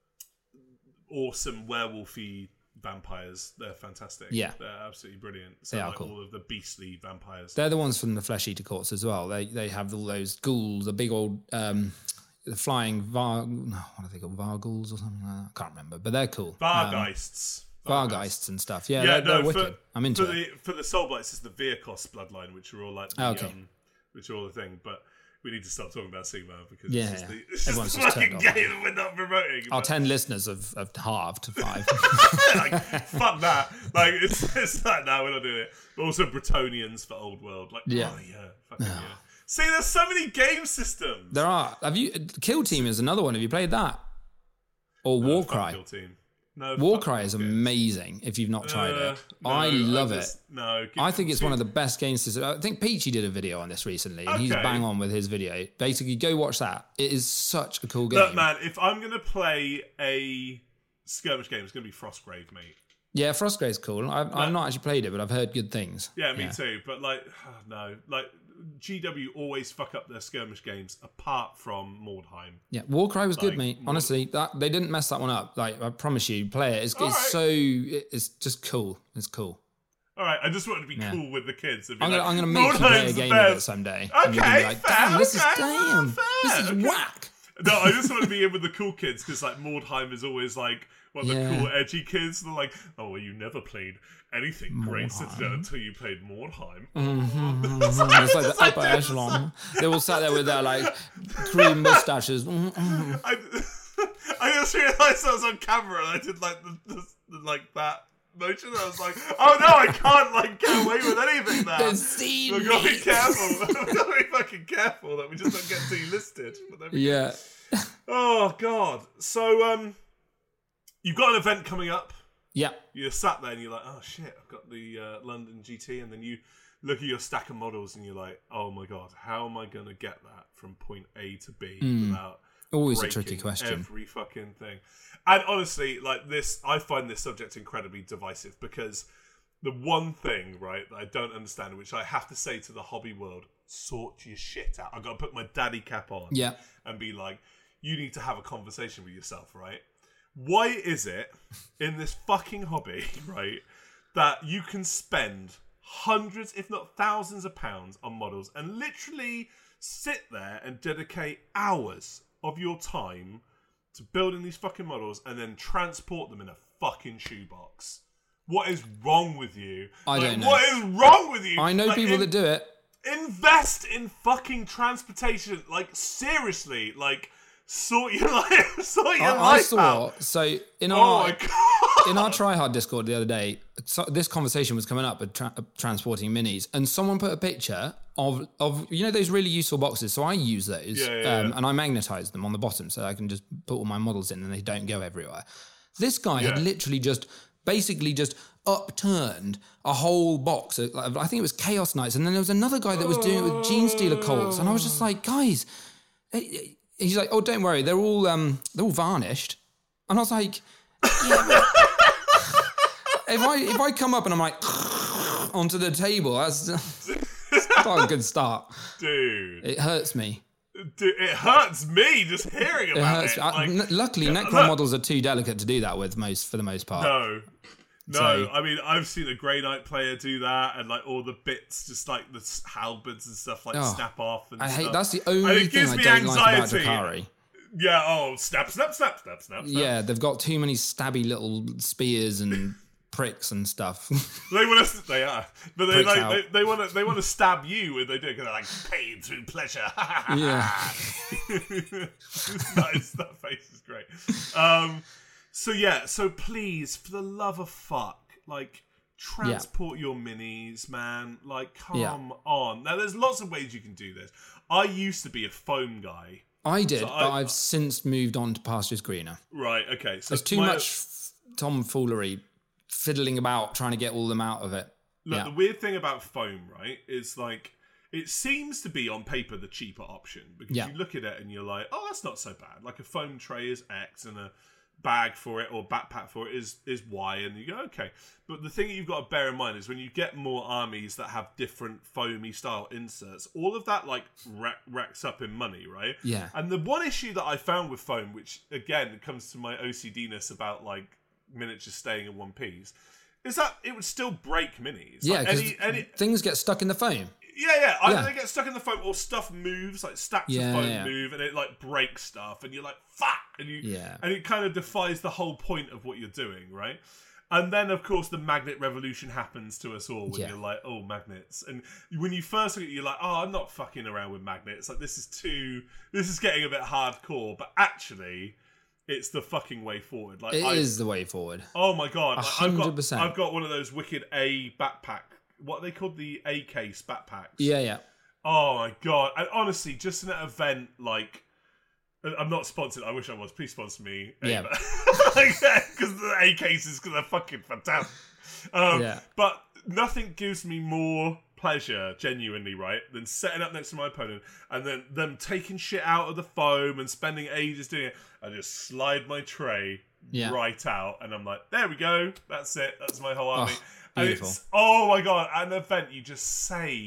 awesome werewolfy vampires. They're fantastic. Yeah, they're absolutely brilliant. So they are like cool. all of the beastly vampires. They're the ones from the Flesh Eater courts as well. They they have all those ghouls, the big old. Um, The flying var, no, what are they called? Vargulls or something like that? I can't remember, but they're cool. Vargeists. Um, Vargeists and stuff. Yeah, yeah they're, no, they're for, wicked. I'm into for it. The, for the Soul Blights, it's the Virkos bloodline, which are all like the, okay. um, which are all the thing. But we need to stop talking about Sigma because yeah, it's just yeah. the, it's Everyone's just the just fucking turned game that we're not promoting. Our but... ten listeners have, have halved to five. like, fuck that. Like, it's, it's like, no, we're not doing it. But also Bretonians for Old World. Like, yeah. oh, yeah. Fucking yeah. See, there's so many game systems. There are. Have you? Kill Team is another one. Have you played that? Or no, Warcry? Kill Team. No, Warcry is amazing if you've not tried uh, it. no, I love I just, it. No, I think it's one of the best game systems. I think Peachy did a video on this recently, and okay. he's bang on with his video. Basically, go watch that. It is such a cool game. Look, man, if I'm going to play a skirmish game, it's going to be Frostgrave, mate. Yeah, Frostgrave's cool. I've, no. I've not actually played it, but I've heard good things. Yeah, me yeah. too. But, like, oh, no. Like, G W always fuck up their skirmish games, apart from Mordheim. Yeah, Warcry was Like, good, mate. Mord- Honestly, that they didn't mess that one up. Like I promise you, play it. It's, it's All right. so it's just cool. It's cool. All right, I just wanted to be Yeah. cool with the kids. And be I'm gonna like, I'm gonna make you play a Mordheim's the game of it best. someday. Okay, and you're gonna be like, fair, damn, this is okay, damn, fair, this is okay. whack. No, I just want to be in with the cool kids because like Mordheim is always like one of Yeah. the cool edgy kids. They're like, oh, well, you never played anything great Mordheim. until you played Mordheim. Mm-hmm. It's like the upper echelon. They all sat there with their like cream mustaches. Mm-hmm. I, I just realised I was on camera and I did like the, the, the like that motion. And I was like, oh no, I can't like get away with anything now. They've seen We've got to me. be careful. We've got to be fucking careful that we just don't get delisted. But there we go. Yeah. Oh god. So um, you've got an event coming up. Yeah. You're sat there and you're like, oh shit, I've got the uh, London G T, and then you look at your stack of models and you're like, oh my god, how am I going to get that from point A to B without Always a breaking tricky question. every fucking thing? And honestly, like this, I find this subject incredibly divisive because the one thing, right, that I don't understand, which I have to say to the hobby world, sort your shit out. I've got to put my daddy cap on Yeah. and be like, you need to have a conversation with yourself, right? Why is it in this fucking hobby, right, that you can spend hundreds, if not thousands of pounds on models and literally sit there and dedicate hours of your time to building these fucking models and then transport them in a fucking shoebox? What is wrong with you? I Like, don't know. What is wrong with you? I know Like, people in- that do it. Invest in fucking transportation. Like, seriously. Like, sort your life, sort your I, I life saw out. so in Oh our my god. in our tryhard Discord the other day, so this conversation was coming up with tra- transporting minis, and someone put a picture of of you know those really useful boxes. So I use those, Yeah, yeah, um, yeah. and I magnetize them on the bottom, so I can just put all my models in, and they don't go everywhere. This guy had Yeah. literally just basically just upturned a whole box. Of, like, I think it was Chaos Knights, and then there was another guy that was doing it with Gene Stealer Colts, and I was just like, guys. eh, eh, He's like, oh, don't worry, they're all um, they're all varnished, and I was like, yeah, but if I if I come up and I'm like onto the table, that's, that's not a good start. Dude. It hurts me. Dude, it hurts me just hearing It about hurts. it. I- Like, n- luckily, yeah, Necron look. models are too delicate to do that with most for the most part. no. No, So- I mean, I've seen a Grey Knight player do that, and like all the bits, just like the s- halberds and stuff, like Oh, snap off. And I hate. stuff. That's the And only it thing gives I me don't like about anxiety. Drakari. Yeah, oh, snap, snap, snap, snap, snap, snap. Yeah, they've got too many stabby little spears and pricks and stuff. They want to, they are, but they Pricks like out. they, they want to they want to stab you when they do it because they're like pain through pleasure. Yeah. Nice, that face is great. Um, so yeah, so please, for the love of fuck, like transport your minis, man. Like, come Yeah. on. Now, there's lots of ways you can do this. I used to be a foam guy. I did, So but I- I've since moved on to pastures greener. Right. Okay. So There's too my- much f- tomfoolery, fiddling about, trying to get all them out of it. Look, yeah. the weird thing about foam, right, is like it seems to be on paper the cheaper option because Yeah. you look at it and you're like, oh, that's not so bad. Like a foam tray is X and a bag for it or backpack for it is is Y, and you go, okay. But the thing that you've got to bear in mind is when you get more armies that have different foamy style inserts, all of that like ra- racks up in money, right? Yeah. And the one issue that I found with foam, which again comes to my O C D-ness about like miniatures staying in one piece, is that it would still break minis. Yeah, Like, because any, any, things get stuck in the foam. yeah, yeah. Either Yeah. they get stuck in the foam or stuff moves, like stacks Yeah, of foam yeah. move, and it like breaks stuff, and you're like, fuck! And you, Yeah. and it kind of defies the whole point of what you're doing, right? And then, of course, the magnet revolution happens to us all when Yeah. you're like, oh, magnets. And when you first look at it, you're like, oh, I'm not fucking around with magnets. Like, this is too, this is getting a bit hardcore. But actually, it's the fucking way forward. Like, It I, is the way forward. Oh my god! A Like, I've got- hundred percent. I've got one of those wicked A backpack. What are they called? The A case backpacks. Yeah, yeah. Oh my god! And honestly, just in an event like, I'm not sponsored. I wish I was. Please sponsor me. Yeah. Because the A cases, because they're fucking fantastic. Um, Yeah. But nothing gives me more pleasure, genuinely, right, than setting up next to my opponent and then them taking shit out of the foam and spending ages doing it. I just slide my tray Yeah. right out, and I'm like, there we go. That's it. That's my whole army. Oh, and beautiful. it's oh my god! At an event, you just save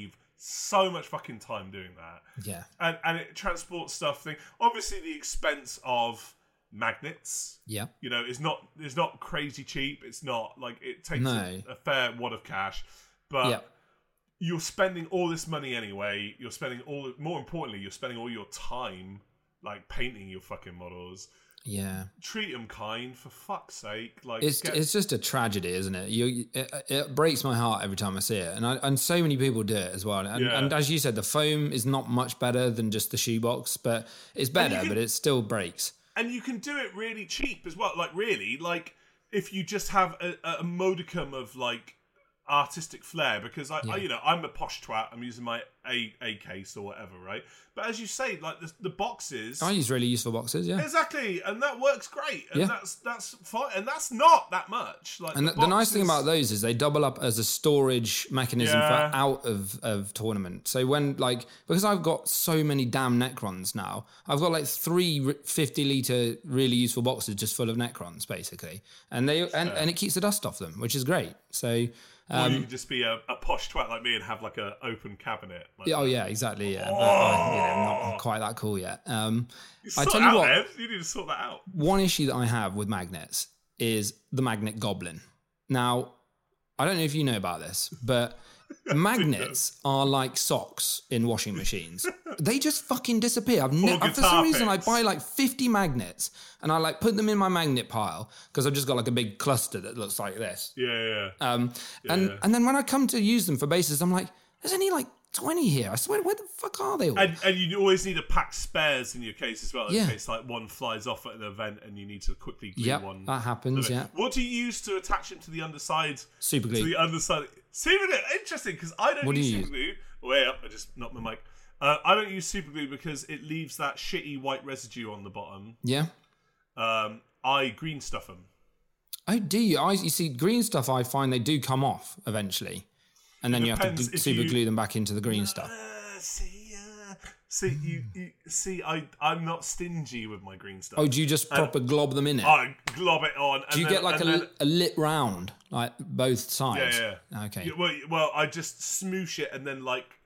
so much fucking time doing that. Yeah. And and it transports stuff. Thing obviously the expense of magnets. Yeah. You know, is not is not crazy cheap. It's not like it takes No. a, a fair wad of cash, but Yeah. you're spending all this money anyway. You're spending all. More importantly, you're spending all your time like painting your fucking models. Yeah. Treat them kind, for fuck's sake. Like It's get- it's just a tragedy, isn't it? You it, it breaks my heart every time I see it, and I, and so many people do it as well. And, Yeah. and as you said, the foam is not much better than just the shoebox, but it's better, can- but it still breaks. and you can do it really cheap as well. Like really, like if you just have a, a modicum of like artistic flair, because I, I, you know, I'm a posh twat. I'm using my A A case or whatever, right? But as you say, like the, the boxes, I use really useful boxes, yeah. exactly, and that works great, and Yeah. that's that's fine, and that's not that much. Like, And the, the nice thing about those is they double up as a storage mechanism Yeah. for out of, of tournament. So when like, because I've got so many damn Necrons now, I've got like three fifty litre really useful boxes just full of Necrons basically. And they and, and it keeps the dust off them, which is great. So or um, you can just be a, a posh twat like me and have like a open cabinet. Like oh that. yeah, exactly. Yeah, but, uh, you know, not quite that cool yet. Um, I Sort tell out, you what, Ed. You need to sort that out. one issue that I have with magnets is the magnet goblin. Now, I don't know if you know about this, but magnets are like socks in washing machines. They just fucking disappear. I've never, for guitar some reason, I picks. buy like fifty magnets and I like put them in my magnet pile because I've just got like a big cluster that looks like this. Yeah, yeah. Um, and Yeah. and then when I come to use them for bases, I'm like, there's only like twenty here. I swear, where the fuck are they all? And, and you always need a pack spares in your case as well, in Yeah. case like one flies off at an event and you need to quickly glue Yep, one. that happens, yeah. What do you use to attach it to the underside? Super To glue. the underside. Super glue. Interesting, because I don't What do use you super glue. Way up. I just knocked my mic. Uh, I don't use super glue because it leaves that shitty white residue on the bottom. Yeah. Um, I green stuff them. Oh, do you? I, you see, green stuff, I find they do come off eventually. And then you have Depends to if super you- glue them back into the green stuff. Uh, see, uh, see, you, you see, I, I'm not stingy with my green stuff. Oh, do you just proper glob them in it? I glob it on. And do you then, get like a, and then, a lit round, like both sides? Yeah, yeah. Okay. Yeah, well, well, I just smoosh it and then like,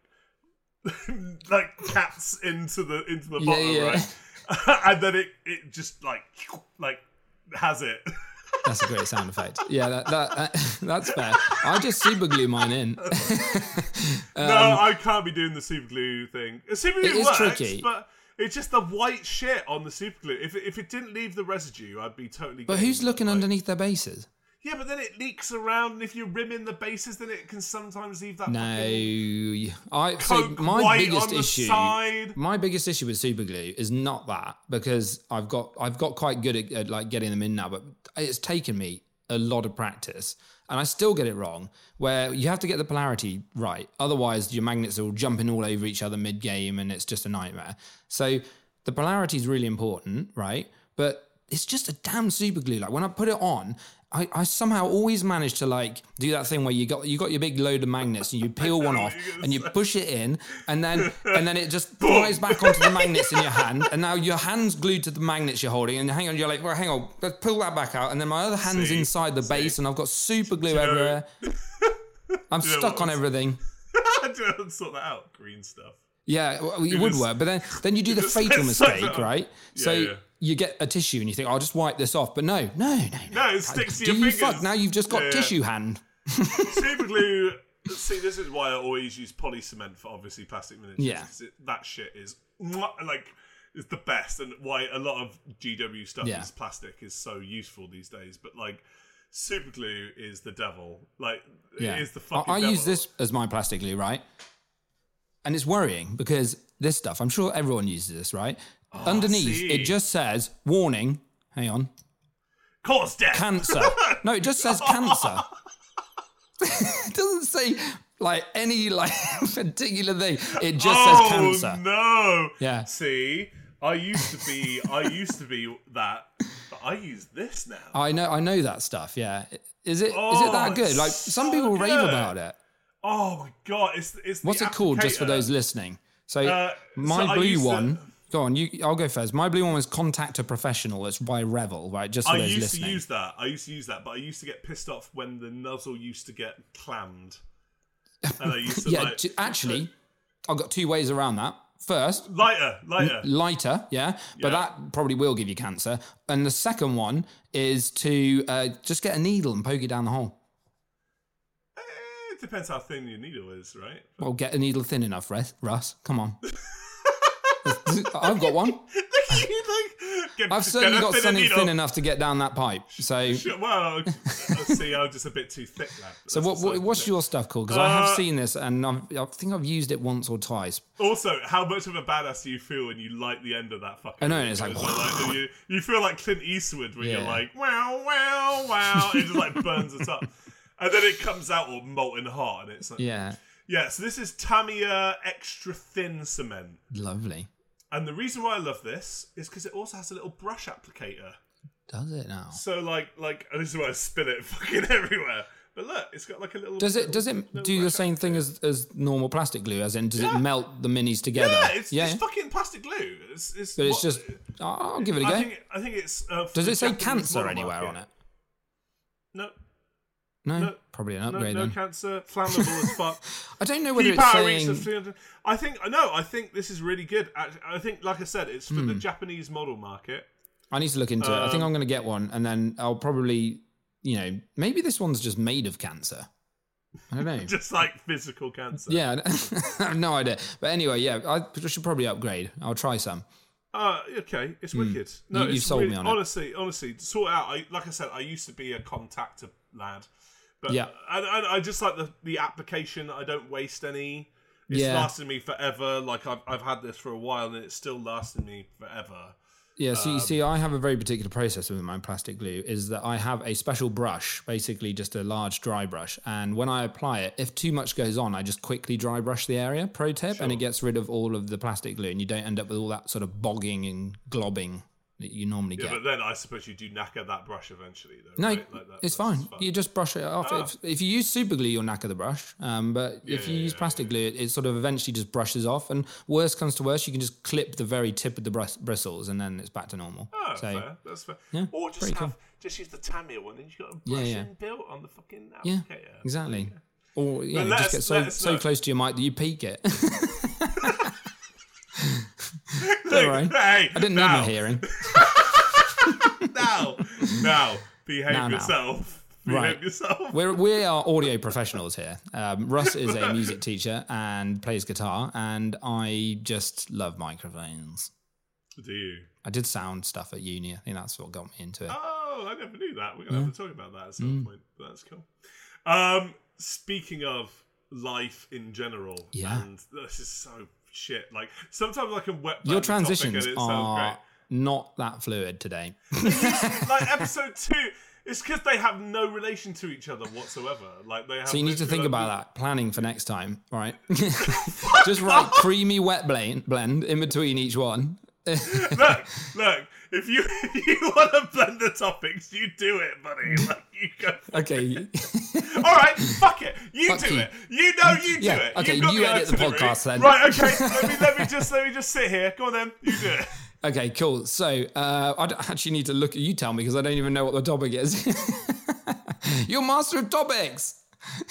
like cats into the into the Yeah, bottom, yeah. right? And then it it just like like has it. That's a great sound effect. Yeah, that, that, that that's fair. I just super glue mine in. no, I can't be doing the super glue thing. The super glue Um, It is works, tricky. but it's just the white shit on the super glue. If it, if it didn't leave the residue, I'd be totally. But game. who's looking Like- underneath their bases? Yeah, but then it leaks around, and if you're rimming the bases, then it can sometimes leave that. No, fucking I so Coke my white biggest on the issue. side. My biggest issue with super glue is not that, because I've got I've got quite good at, at like getting them in now, but it's taken me a lot of practice, and I still get it wrong. Where you have to get the polarity right, otherwise your magnets are all jumping all over each other mid game, and it's just a nightmare. So the polarity is really important, right? But it's just a damn super glue. Like when I put it on, I, I somehow always manage to like do that thing where you got you got your big load of magnets and you peel one off and you push it in and then and then it just flies back onto the magnets in your hand, and now your hand's glued to the magnets you're holding, and hang on, you're like, well, hang on, let's pull that back out, and then my other hand's See, inside the base and I've got super glue know- everywhere. I'm you know stuck on what? everything. I don't sort that out. Green stuff. Yeah, well, it You would just- work, but then then you do the just fatal set it mistake, up. right? So yeah. you get a tissue and you think, I'll just wipe this off, but no, no, no, No, it sticks to Do your you fingers. fuck? Now you've just got Yeah, yeah. tissue hand. Super glue. See, this is why I always use poly cement for obviously plastic miniatures. Yeah. 'cause it, that shit is mwah, like is the best, and why a lot of G W stuff Yeah. is plastic is so useful these days. But like, super glue is the devil. Like, Yeah. it is the I, fucking. I devil. use this as my plastic glue, right? And it's worrying because this stuff, I'm sure everyone uses this, right? Underneath, see. it just says, warning, hang on, cause death. cancer. No, it just says cancer. It doesn't say like any like particular thing. It just oh, says cancer. no. Yeah. See, I used to be. I used to be that. But I use this now. I know, I know that stuff. Yeah, is it is Oh, it that good? it's Like some so people rave good. about it. Oh my god! It's it's. What's the it called? Just for applicator. those listening. So Uh, my so I blue used to- one. Go on, you. I'll go first. My blue one was Contact a Professional. It's by Revel, right? Just for I those used listening. to use that. I used to use that, but I used to get pissed off when the nozzle used to get clammed. And I used to yeah, like, j- actually, I've got two ways around that. First, Lighter, lighter. lighter, yeah, but Yeah. that probably will give you cancer. And the second one is to uh, just get a needle and poke it down the hole. Eh, it depends how thin your needle is, right? Well, get a needle thin enough, Russ. Russ, come on. I've got one. Look at you, like, get, I've certainly get a got thinner something needle. thin enough to get down that pipe. So, Sure, well, see, I'm just a bit too thick, lad. so what, what what's your stuff called? Because I Uh, have seen this, and I've, I think I've used it once or twice. Also, how much of a badass do you feel when you light the end of that fucking? I know, thing? it's like- like you, you feel like Clint Eastwood when you're Yeah. like, wow, wow, wow. It just like burns it up, and then it comes out all molten hot, and it's like, Yeah, yeah. So this is Tamiya Extra Thin Cement, lovely. and the reason why I love this is because it also has a little brush applicator. Does it now? So like, like, and this is why I spill it fucking everywhere. But look, it's got like a little. Does it does it little do the brush same thing as, as normal plastic glue? As in, does Yeah. it melt the minis together? Yeah, it's, yeah. it's fucking plastic glue. It's, it's But it's what- just. I'll give it a go. I think I think it's. Uh, for Does the it say Japanese cancer model anywhere market. on it? No, No, No. probably an no, upgrade no then. cancer. Flammable as fuck. I don't know whether Key it's power reach saying. of three hundred. I think no. I think this is really good. I, I think, like I said, it's for the Hmm. Japanese model market. I need to look into it. I think Um, I'm going to get one, and then I'll probably, you know, maybe this one's just made of cancer. I don't know. Just like physical cancer. Yeah, I have no idea. But anyway, yeah, I should probably upgrade. I'll try some. Uh, okay, it's wicked. No, Hmm. You- you've it's sold really, me on it. honestly, honestly, to sort out. I like I said, I used to be a contactor lad, but Yeah. and, and I just like the the application. I don't waste any. It's Yeah. lasted me forever. Like I've I've had this for a while, and it's still lasting me forever. Yeah, see, Um, see, I have a very particular process with my plastic glue. Is that I have a special brush, basically just a large dry brush, and when I apply it, if too much goes on, I just quickly dry brush the area. Pro tip, and it Sure. gets rid of all of the plastic glue, and you don't end up with all that sort of bogging and globbing that you normally Yeah, get. but then I suppose you do knacker that brush eventually, though. No, right? Like that, it's that's fine. fun. You just brush it off. Ah. If, if you use super glue, you'll knacker the brush. Um, but if you yeah, use yeah, plastic glue, it, it sort of eventually just brushes off. And worst comes to worst, you can just clip the very tip of the bris- bristles, and then it's back to normal. Oh, so fair. That's fair. yeah, Or just pretty have cool. just use the Tamiya one, and you got a Yeah, brush yeah. built on the fucking yeah, applicator. exactly. Or yeah, let just us- get so let us so know. close to your mic that you peak it. Look, Don't worry. hey, I didn't need now, my hearing. now, now, behave Now, now. yourself. Behave Right. yourself. We're, we are audio professionals here. Um, Russ is a music teacher and plays guitar, and I just love microphones. Do you? I did sound stuff at uni. I think that's what got me into it. Oh, I never knew that. We're gonna have to talk about that at Mm. some point. But that's cool. Um, speaking of life in general, Yeah. and this is so shit. Like sometimes I can wet. Your the topic transitions and it sounds are not that fluid today. great. Like episode two. It's because they have no relation to each other whatsoever. Like they have. So you need to literally, think like, about that planning for next time, all right? Just write creamy wet blend blend in between each one. Look, look. If you if you want to blend the topics, you do it, buddy. Like you go. Okay. All right, fuck it. You Fuck do you. it. You know you do Yeah, it. okay, You've got you edit the itinerary. podcast then. Right, okay. Let me let me just let me just sit here. Go on then. You do it. Okay, cool. So uh, I don't actually need to look at you. Tell me because I don't even know what the topic is. You're master of topics.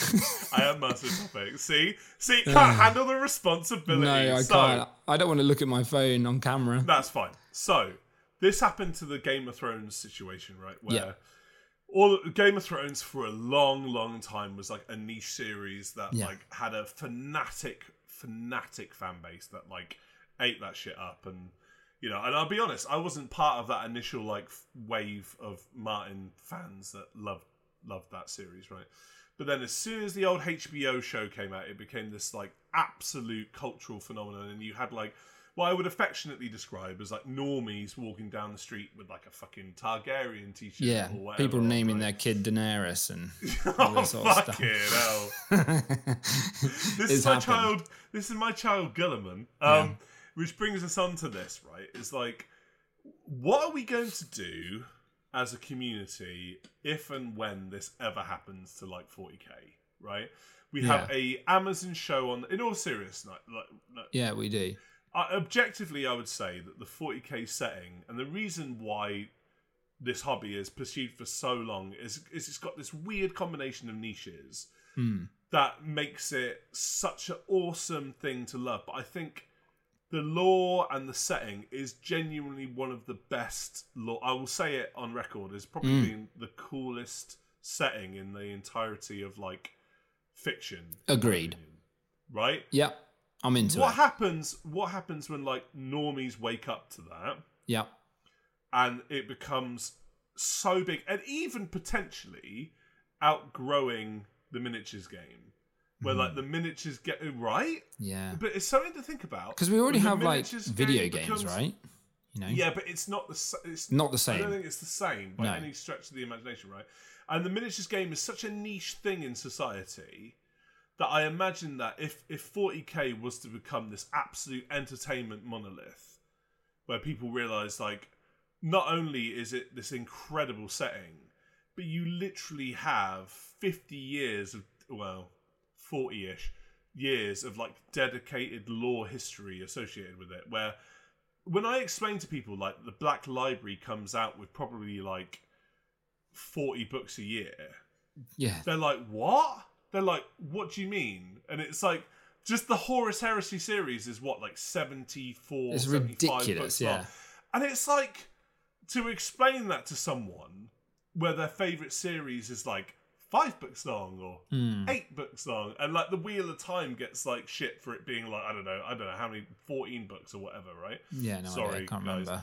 I am master of topics. See, see, can't handle the responsibility. No, I so, can't. I don't want to look at my phone on camera. That's fine. So this happened to the Game of Thrones situation, right? Where Yeah. all Game of Thrones for a long, long time was like a niche series that Yeah. like had a fanatic, fanatic fan base that like ate that shit up, and you know. And I'll be honest, I wasn't part of that initial like f- wave of Martin fans that loved loved that series, right? But then as soon as the old H B O show came out, it became this like absolute cultural phenomenon, and you had like what I would affectionately describe as like normies walking down the street with like a fucking Targaryen t-shirt. Yeah, or whatever, people naming right? their kid Daenerys and all Oh this sort of stuff. fucking hell! This It's is my happened. child. This is my child Gilliman. Um, which brings us on to this, right? It's like, what are we going to do as a community if and when this ever happens to like forty K, right? We have Yeah. a Amazon show on. In all seriousness, like, like, like Yeah, we do. uh, objectively, I would say that the forty K setting, and the reason why this hobby is pursued for so long, is, is it's got this weird combination of niches. Hmm. that makes it such an awesome thing to love. But I think the lore and the setting is genuinely one of the best lore. I will say it on record, is probably Mm. been the coolest setting in the entirety of like fiction. Agreed. Right? Yeah, I'm into what it. happens what happens when like normies wake up to that Yeah. and it becomes so big and even potentially outgrowing the miniatures game, where Mm. like the miniatures get right? Yeah. But it's something to think about. Because we already When the have like miniatures video game games, becomes- right? You know? Yeah, but it's not the s- it's Not the I same. don't think it's the same by No. any stretch of the imagination, right? And the miniatures game is such a niche thing in society that I imagine that if, if forty K was to become this absolute entertainment monolith, where people realise, like, not only is it this incredible setting, but you literally have fifty years of, well, forty-ish years of, like, dedicated lore history associated with it, where when I explain to people, like, the Black Library comes out with probably, like, forty books a year, Yeah. they're like, what? They're like, what do you mean? And it's like, just the Horus Heresy series is what, like seventy-four, It's seventy-five ridiculous, books yeah. long. And it's like, to explain that to someone where their favourite series is like five books long or Mm. eight books long, and like the Wheel of Time gets like shit for it being like, I don't know, I don't know how many, fourteen books or whatever, right? Yeah, no Sorry, idea. I can't guys. remember.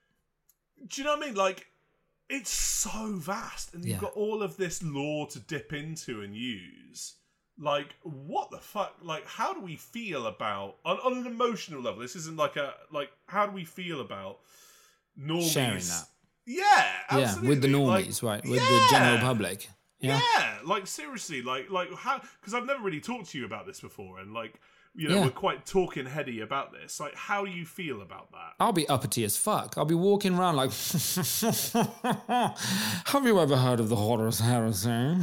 Do you know what I mean? Like, it's so vast, and you've Yeah. got all of this lore to dip into and use. Like, what the fuck? Like, how do we feel about on, on an emotional level? This isn't like a like. How do we feel about normies Sharing that? Yeah, absolutely. Yeah, with the Like, normies, right? With the general yeah. public. Yeah. Yeah. like seriously, like like how? Because I've never really talked to you about this before, and like you know Yeah. we're quite talking heady about this. Like, how do you feel about that? I'll be uppity as fuck. I'll be walking around like, have you ever heard of the Horus Heresy?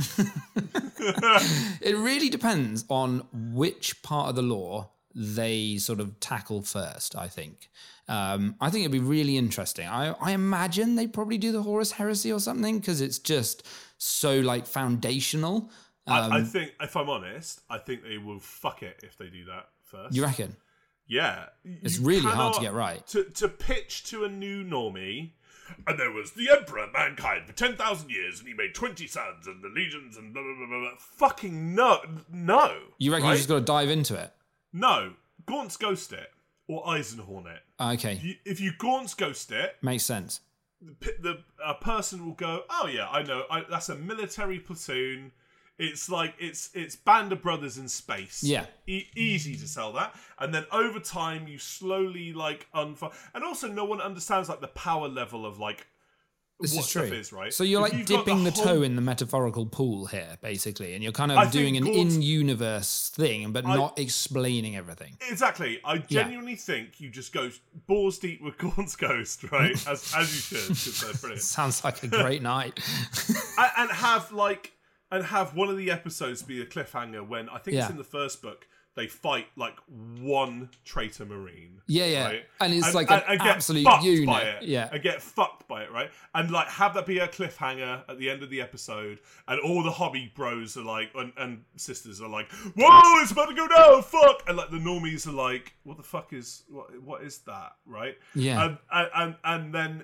It really depends on which part of the lore they sort of tackle first, I think. Um, I think it'd be really interesting. I, I imagine they probably do the Horus Heresy or something because it's just so like foundational. Um, I, I think, if I'm honest, I think they will fuck it if they do that first. you reckon? Yeah. It's You really hard to cannot- get right. To, to pitch to a new normie, and there was the Emperor of Mankind for ten thousand years, and he made twenty sons, and the legions, and blah, blah, blah, blah, blah. Fucking no. No. You reckon right? you just got to dive into it? No. Gaunt's Ghost it, or Eisenhorn it. Okay, You, if you Gaunt's Ghost it, makes sense. the, the a person will go, oh yeah, I know, I, that's a military platoon. It's like it's it's Band of Brothers in space. Yeah. E- easy to sell that, and then over time you slowly like unfold, and also no one understands like the power level of like This what is true. stuff is, right? So you're If like you've got dipping the, whole- toe in the metaphorical pool here, basically, and you're kind of I think doing an Gaunt's- in-universe thing, but I- not explaining everything. Exactly. I genuinely think you just go balls deep with Gaunt's Ghost, right? As as you should, because they're brilliant. Sounds like a great night. and, and have like and have one of the episodes be a cliffhanger when I think it's Yeah. in the first book they fight like one traitor marine. Yeah, yeah. right? And it's like an get absolute fucked unit. by it. Yeah. And get fucked by it, right? And like have that be a cliffhanger at the end of the episode, and all the hobby bros are like and, and sisters are like, whoa, it's about to go down, fuck, and like the normies are like, what the fuck is what what is that, right? Yeah. And and and, and then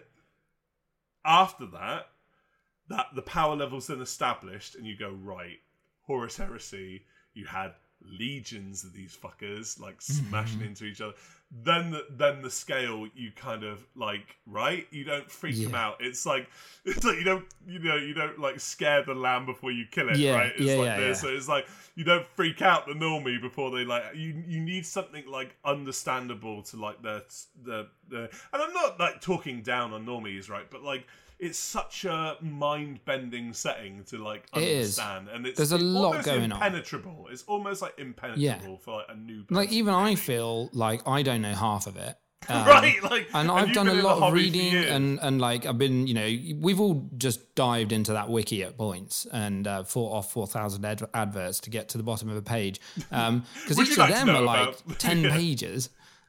after that, that the power level's then established, and you go, right, Horus Heresy, you had legions of these fuckers like smashing into each other. Then the, then the scale, you kind of like, right, you don't freak them Yeah. out. It's like it's like you don't you know you don't like scare the lamb before you kill it, Yeah, right? It's yeah, like yeah, this. yeah. So it's like you don't freak out the normie before they like you. You need something like understandable to like the the the. And I'm not like talking down on normies, right? But like it's such a mind-bending setting to like It is. understand, and it's There's a lot almost going on. impenetrable. It's almost like impenetrable for like a new person. Like, even I feel like I don't know half of it. Um, right, like, and and I've you've done been a in the lot of hobby for reading, years. and, and like I've been, you know, we've all just dived into that wiki at points and uh, fought off four thousand ad- adverts to get to the bottom of a page. Because Would each you of like to them know are like about- ten Yeah. pages.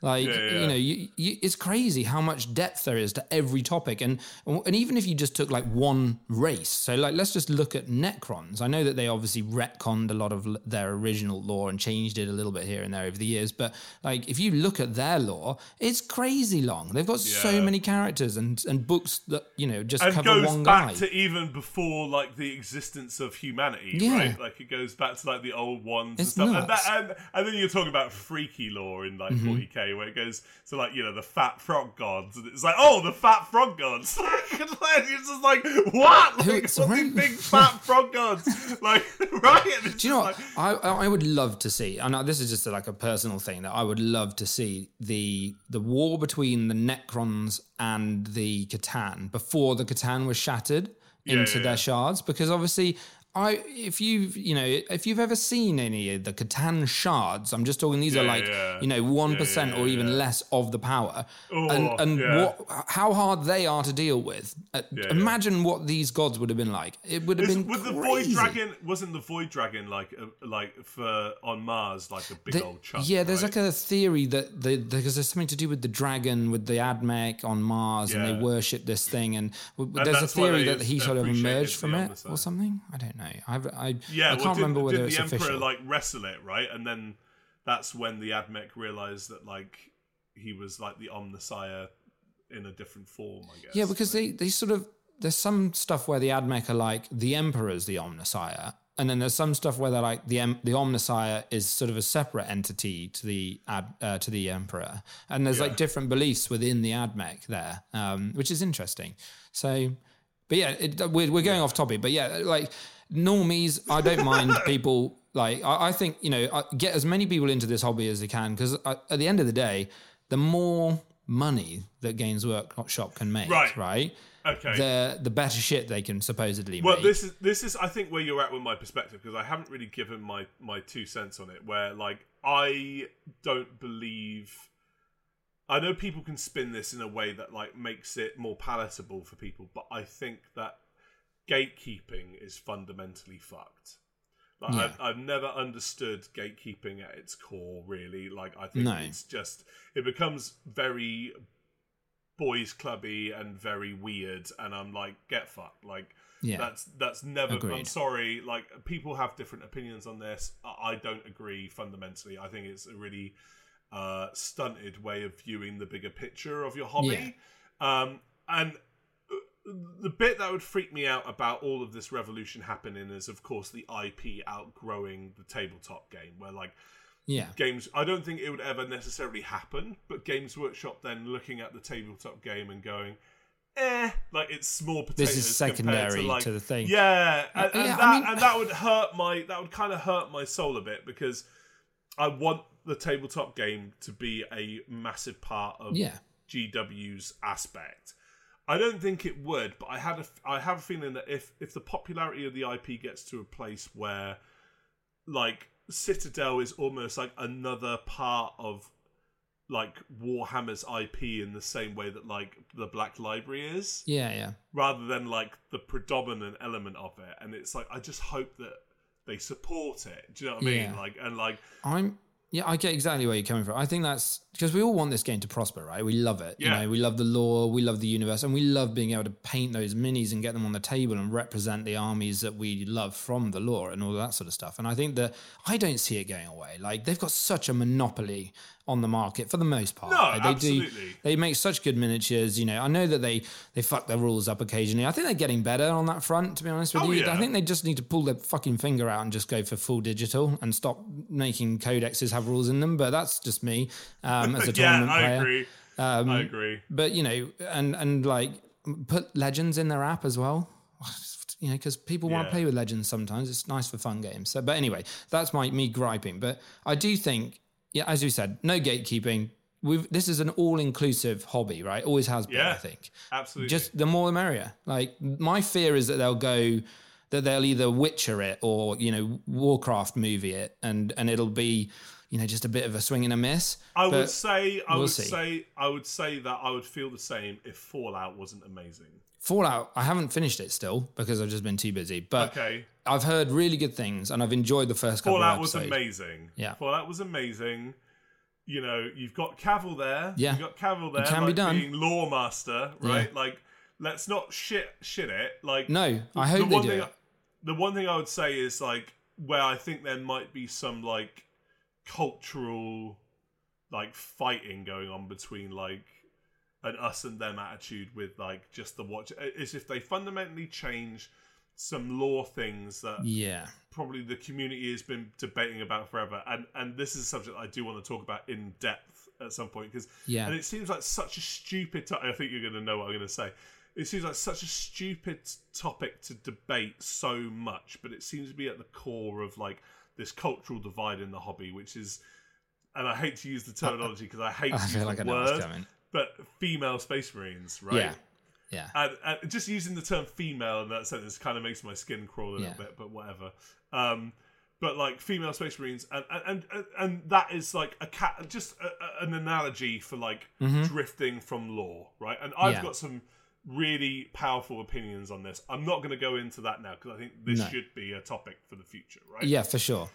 Like, Yeah, yeah. you know, you, you, it's crazy how much depth there is to every topic. And and even if you just took like one race, so like, let's just look at Necrons. I know that they obviously retconned a lot of l- their original lore and changed it a little bit here and there over the years. But like, if you look at their lore, it's crazy long. They've got so Yeah. many characters and, and books that, you know, just And cover goes one back guy. to even before like the existence of humanity, Yeah. right? Like it goes back to like the old ones It's and stuff. And, nuts. that, and, and then you're talking about freaky lore in like Mm-hmm. forty K where it goes to like, you know, the fat frog gods. And it's like, oh, the fat frog gods. It's just like, what? Who- Like, all sorry? these big fat frog gods. Like, right? It's Do you know just what? like- I I would love to see, and this is just like a personal thing that I would love to see the the war between the Necrons and the Catan before the Catan was shattered Yeah, into yeah, their yeah. shards, because obviously. I, if you've, you know, if you've ever seen any of the Catan shards, I'm just talking, these are Yeah, like, yeah. you know, one percent yeah, or even yeah. less of the power, Oh, and and yeah. what, how hard they are to deal with. Uh, yeah. imagine what these gods would have been like. It would have Is, been with the Void crazy. Dragon, wasn't the Void Dragon like uh, like for on Mars like a big The- old chunk? yeah, there's right? like a theory that the, because there's something to do with the dragon, with the Admech on Mars, and Yeah. they worship this thing, and, w And there's a that's why theory they that he sort of appreciated emerged the from it Omnissiah. or something. I don't know. I've, I Yeah, I well, can't did, remember whether did it's the Emperor official. like wrestle it, right? And then that's when the Admech realized that like he was like the Omnissiah in a different form, I guess. Yeah, because they, they sort of, there's some stuff where the Admech are like, the Emperor's the Omnissiah, and then there's some stuff where they're like, the em- the Omnissiah is sort of a separate entity to the ad, uh, to the Emperor, and there's Yeah. like different beliefs within the Admech there, um, which is interesting. So, but yeah, it, we're we're going off topic, but yeah, like normies, I don't mind people. Like I, I think you know, I- get as many people into this hobby as they can, because at the end of the day, the more money that Games Workshop can make, Right. right? Okay. the the better shit they can supposedly Well, make. this is this is I think where you're at with my perspective, because I haven't really given my my two cents on it. Where like I don't believe. I know people can spin this in a way that like makes it more palatable for people, but I think that gatekeeping is fundamentally fucked. Like Yeah. I've, I've never understood gatekeeping at its core, really. Like I think No. it's just it becomes very boys clubby and very weird, and I'm like, get fucked. Like Yeah. that's that's never. I'm Agreed. sorry. Like people have different opinions on this. I, I don't agree fundamentally. I think it's a really uh, stunted way of viewing the bigger picture of your hobby. Um, and the bit that would freak me out about all of this revolution happening is, of course, the I P outgrowing the tabletop game, where like yeah. games. I don't think it would ever necessarily happen, but Games Workshop then looking at the tabletop game and going, eh, like it's small potatoes. This is compared secondary to, like, to the thing. Yeah, and, Uh, and yeah, I that mean- and that would hurt my that would kind of hurt my soul a bit, because I want the tabletop game to be a massive part of Yeah. G W's aspect. I don't think it would, but I had a I have a feeling that if if the popularity of the I P gets to a place where like Citadel is almost like another part of like Warhammer's I P in the same way that like the Black Library is, Yeah, yeah. rather than like the predominant element of it. And it's like I just hope that they support it. Do you know what I mean? Yeah. Like and like I'm yeah, I get exactly where you're coming from. I think that's because we all want this game to prosper, right? We love it. Yeah. You know, we love the lore, we love the universe, and we love being able to paint those minis and get them on the table and represent the armies that we love from the lore and all that sort of stuff. And I think that I don't see it going away. Like they've got such a monopoly on the market for the most part. No, Like, they absolutely. do they make such good miniatures, you know. I know that they they fuck their rules up occasionally. I think they're getting better on that front, to be honest with Oh, you. yeah. I think they just need to pull their fucking finger out and just go for full digital and stop making codexes have rules in them. But that's just me um, as a yeah, tournament I player. agree. Um, I agree. But you know, and and like put legends in their app as well. You know, because people want to Yeah. play with legends sometimes. It's nice for fun games. So, but anyway, that's my me griping. But I do think, yeah, as you said, no gatekeeping. We've, this is an all-inclusive hobby, right? Always has been, Yeah. I think. Absolutely. Just the more the merrier. Like my fear is that they'll go, that they'll either Witcher it or you know Warcraft movie it, and and it'll be, you know, just a bit of a swing and a miss. I But would say I we'll would see. say I would say that I would feel the same if Fallout wasn't amazing. Fallout, I haven't finished it still because I've just been too busy. But Okay. I've heard really good things, and I've enjoyed the first couple Fallout of was episodes. amazing. Yeah. Fallout was amazing. you know, you've got Cavill there. Yeah. You've got Cavill there. It can be like, done. being Law Master, right? Yeah. Like, let's not shit shit it. Like, No, I hope the they one do thing, it. The one thing I would say is, like, where I think there might be some, like, cultural, like, fighting going on between, like, an us and them attitude with, like, just the watch, is if they fundamentally change some law things that Yeah. probably the community has been debating about forever. And, and this is a subject I do want to talk about in depth at some point, because Yeah. and it seems like such a stupid to- I think you're going to know what I'm going to say. It seems like such a stupid topic to debate so much, but it seems to be at the core of, like, this cultural divide in the hobby, which is, and I hate to use the terminology because I hate I to feel use like the I know what's word, coming. but female Space Marines, right? Yeah. Yeah. And, and just using the term female in that sentence kind of makes my skin crawl a little Yeah. bit, but whatever. Um, but like female Space Marines, and and and, and that is like a cat, just a, a, an analogy for like drifting from law, right? And I've Yeah. got some really powerful opinions on this. I'm not going to go into that now because I think this No. should be a topic for the future, right? Yeah, for sure.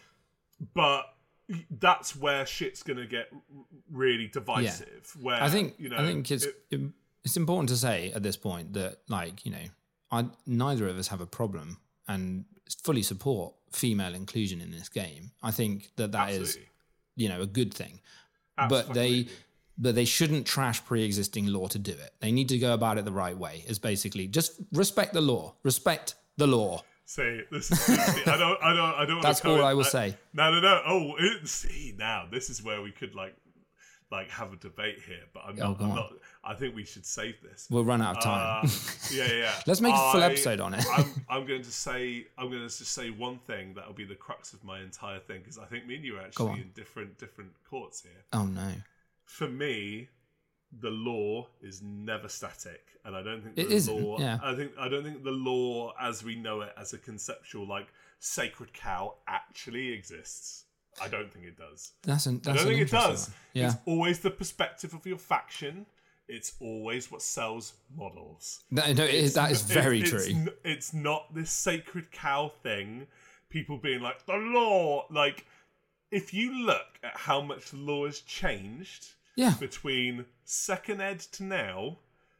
But that's where shit's going to get r- really divisive. Where I think you know, I think it's it- it's important to say at this point that, like, you know, I, neither of us have a problem and fully support female inclusion in this game. I think that that is, absolutely. you know, a good thing. But Absolutely. they but they shouldn't trash pre-existing law to do it. They need to go about it the right way. Is basically just respect the law. Respect the law. See, this is. I don't. I don't. I don't. That's want to all I will say. No, no, no. Oh, it, see now, this is where we could like, like have a debate here. But I'm Oh, not. go I'm on. not. I think we should save this. We'll run out of time. Uh, yeah, yeah, yeah. Let's make a full I- episode on it. I'm, I'm going to say. I'm going to just say one thing that'll be the crux of my entire thing, because I think me and you are actually on. in different different courts here. Oh no. For me, the law is never static, and I don't think It the isn't, law. yeah. I think I don't think the law, as we know it, as a conceptual like sacred cow, actually exists. I don't think it does. That's an I that's don't an think it interesting does. one. Yeah. It's always the perspective of your faction. It's always what sells models. No, no, it is, that is very It's- true. It's, n- it's not this sacred cow thing. People being like the law. Like, if you look at how much the law has changed Yeah. between second ed to now,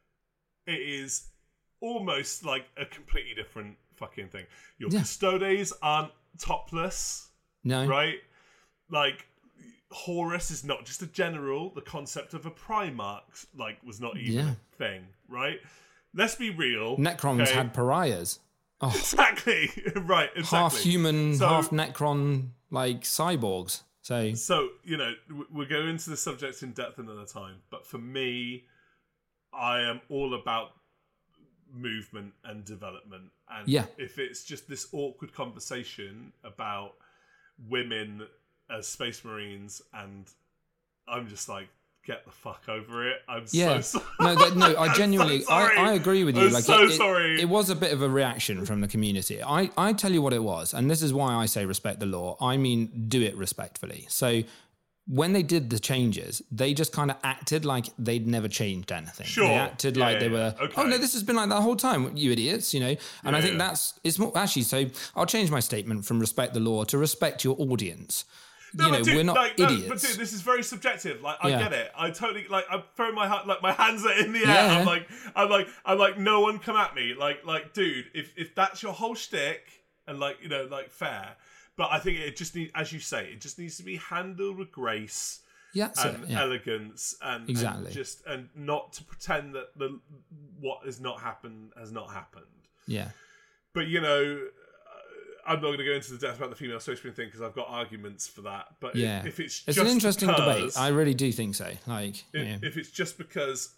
it is almost like a completely different fucking thing. Your Yeah. custodes aren't topless, No. right? Like, Horus is not just a general. The concept of a Primarch, like, was not even Yeah. a thing, right? Let's be real. Necrons okay? had pariahs. Oh, Exactly. right, exactly. half human, So- half Necron, like cyborgs. So So, you know, w- we'll go into the subject in depth another time. But for me, I am all about movement and development. And Yeah. if it's just this awkward conversation about women as Space Marines, and I'm just like, get the fuck over it. I'm yeah, so sorry. no, that, no, I I'm so genuinely, sorry. I, I agree with you. I'm like, so it, it- sorry. It was a bit of a reaction from the community. I, I tell you what it was, and this is why I say respect the law. I mean, do it respectfully. So when they did the changes, they just kind of acted like they'd never changed anything. Sure. They acted Yeah, like yeah, they yeah. were, Okay. oh no, this has been like that whole time, you idiots, you know? And Yeah, I think yeah. that's, it's more, actually, so I'll change my statement from respect the law to respect your audience. No, you know, but dude, we're not like, no, idiots. but dude, this is very subjective. Like, I Yeah. get it. I totally like. I'm throwing my ha- like my hands are in the air. Yeah. I'm like, I'm like, I'm like, no one come at me. Like, like, dude, if if that's your whole shtick, and like, you know, like, fair. But I think it just needs, as you say, it just needs to be handled with grace yeah, that's and it. Yeah. elegance, and, Exactly. and just and not to pretend that the what has not happened has not happened. yeah. But you know, I'm not going to go into the depth about the female Space Marine thing because I've got arguments for that. But Yeah. if, if it's It's just an interesting because, debate. I really do think so. Like, if, yeah. if it's just because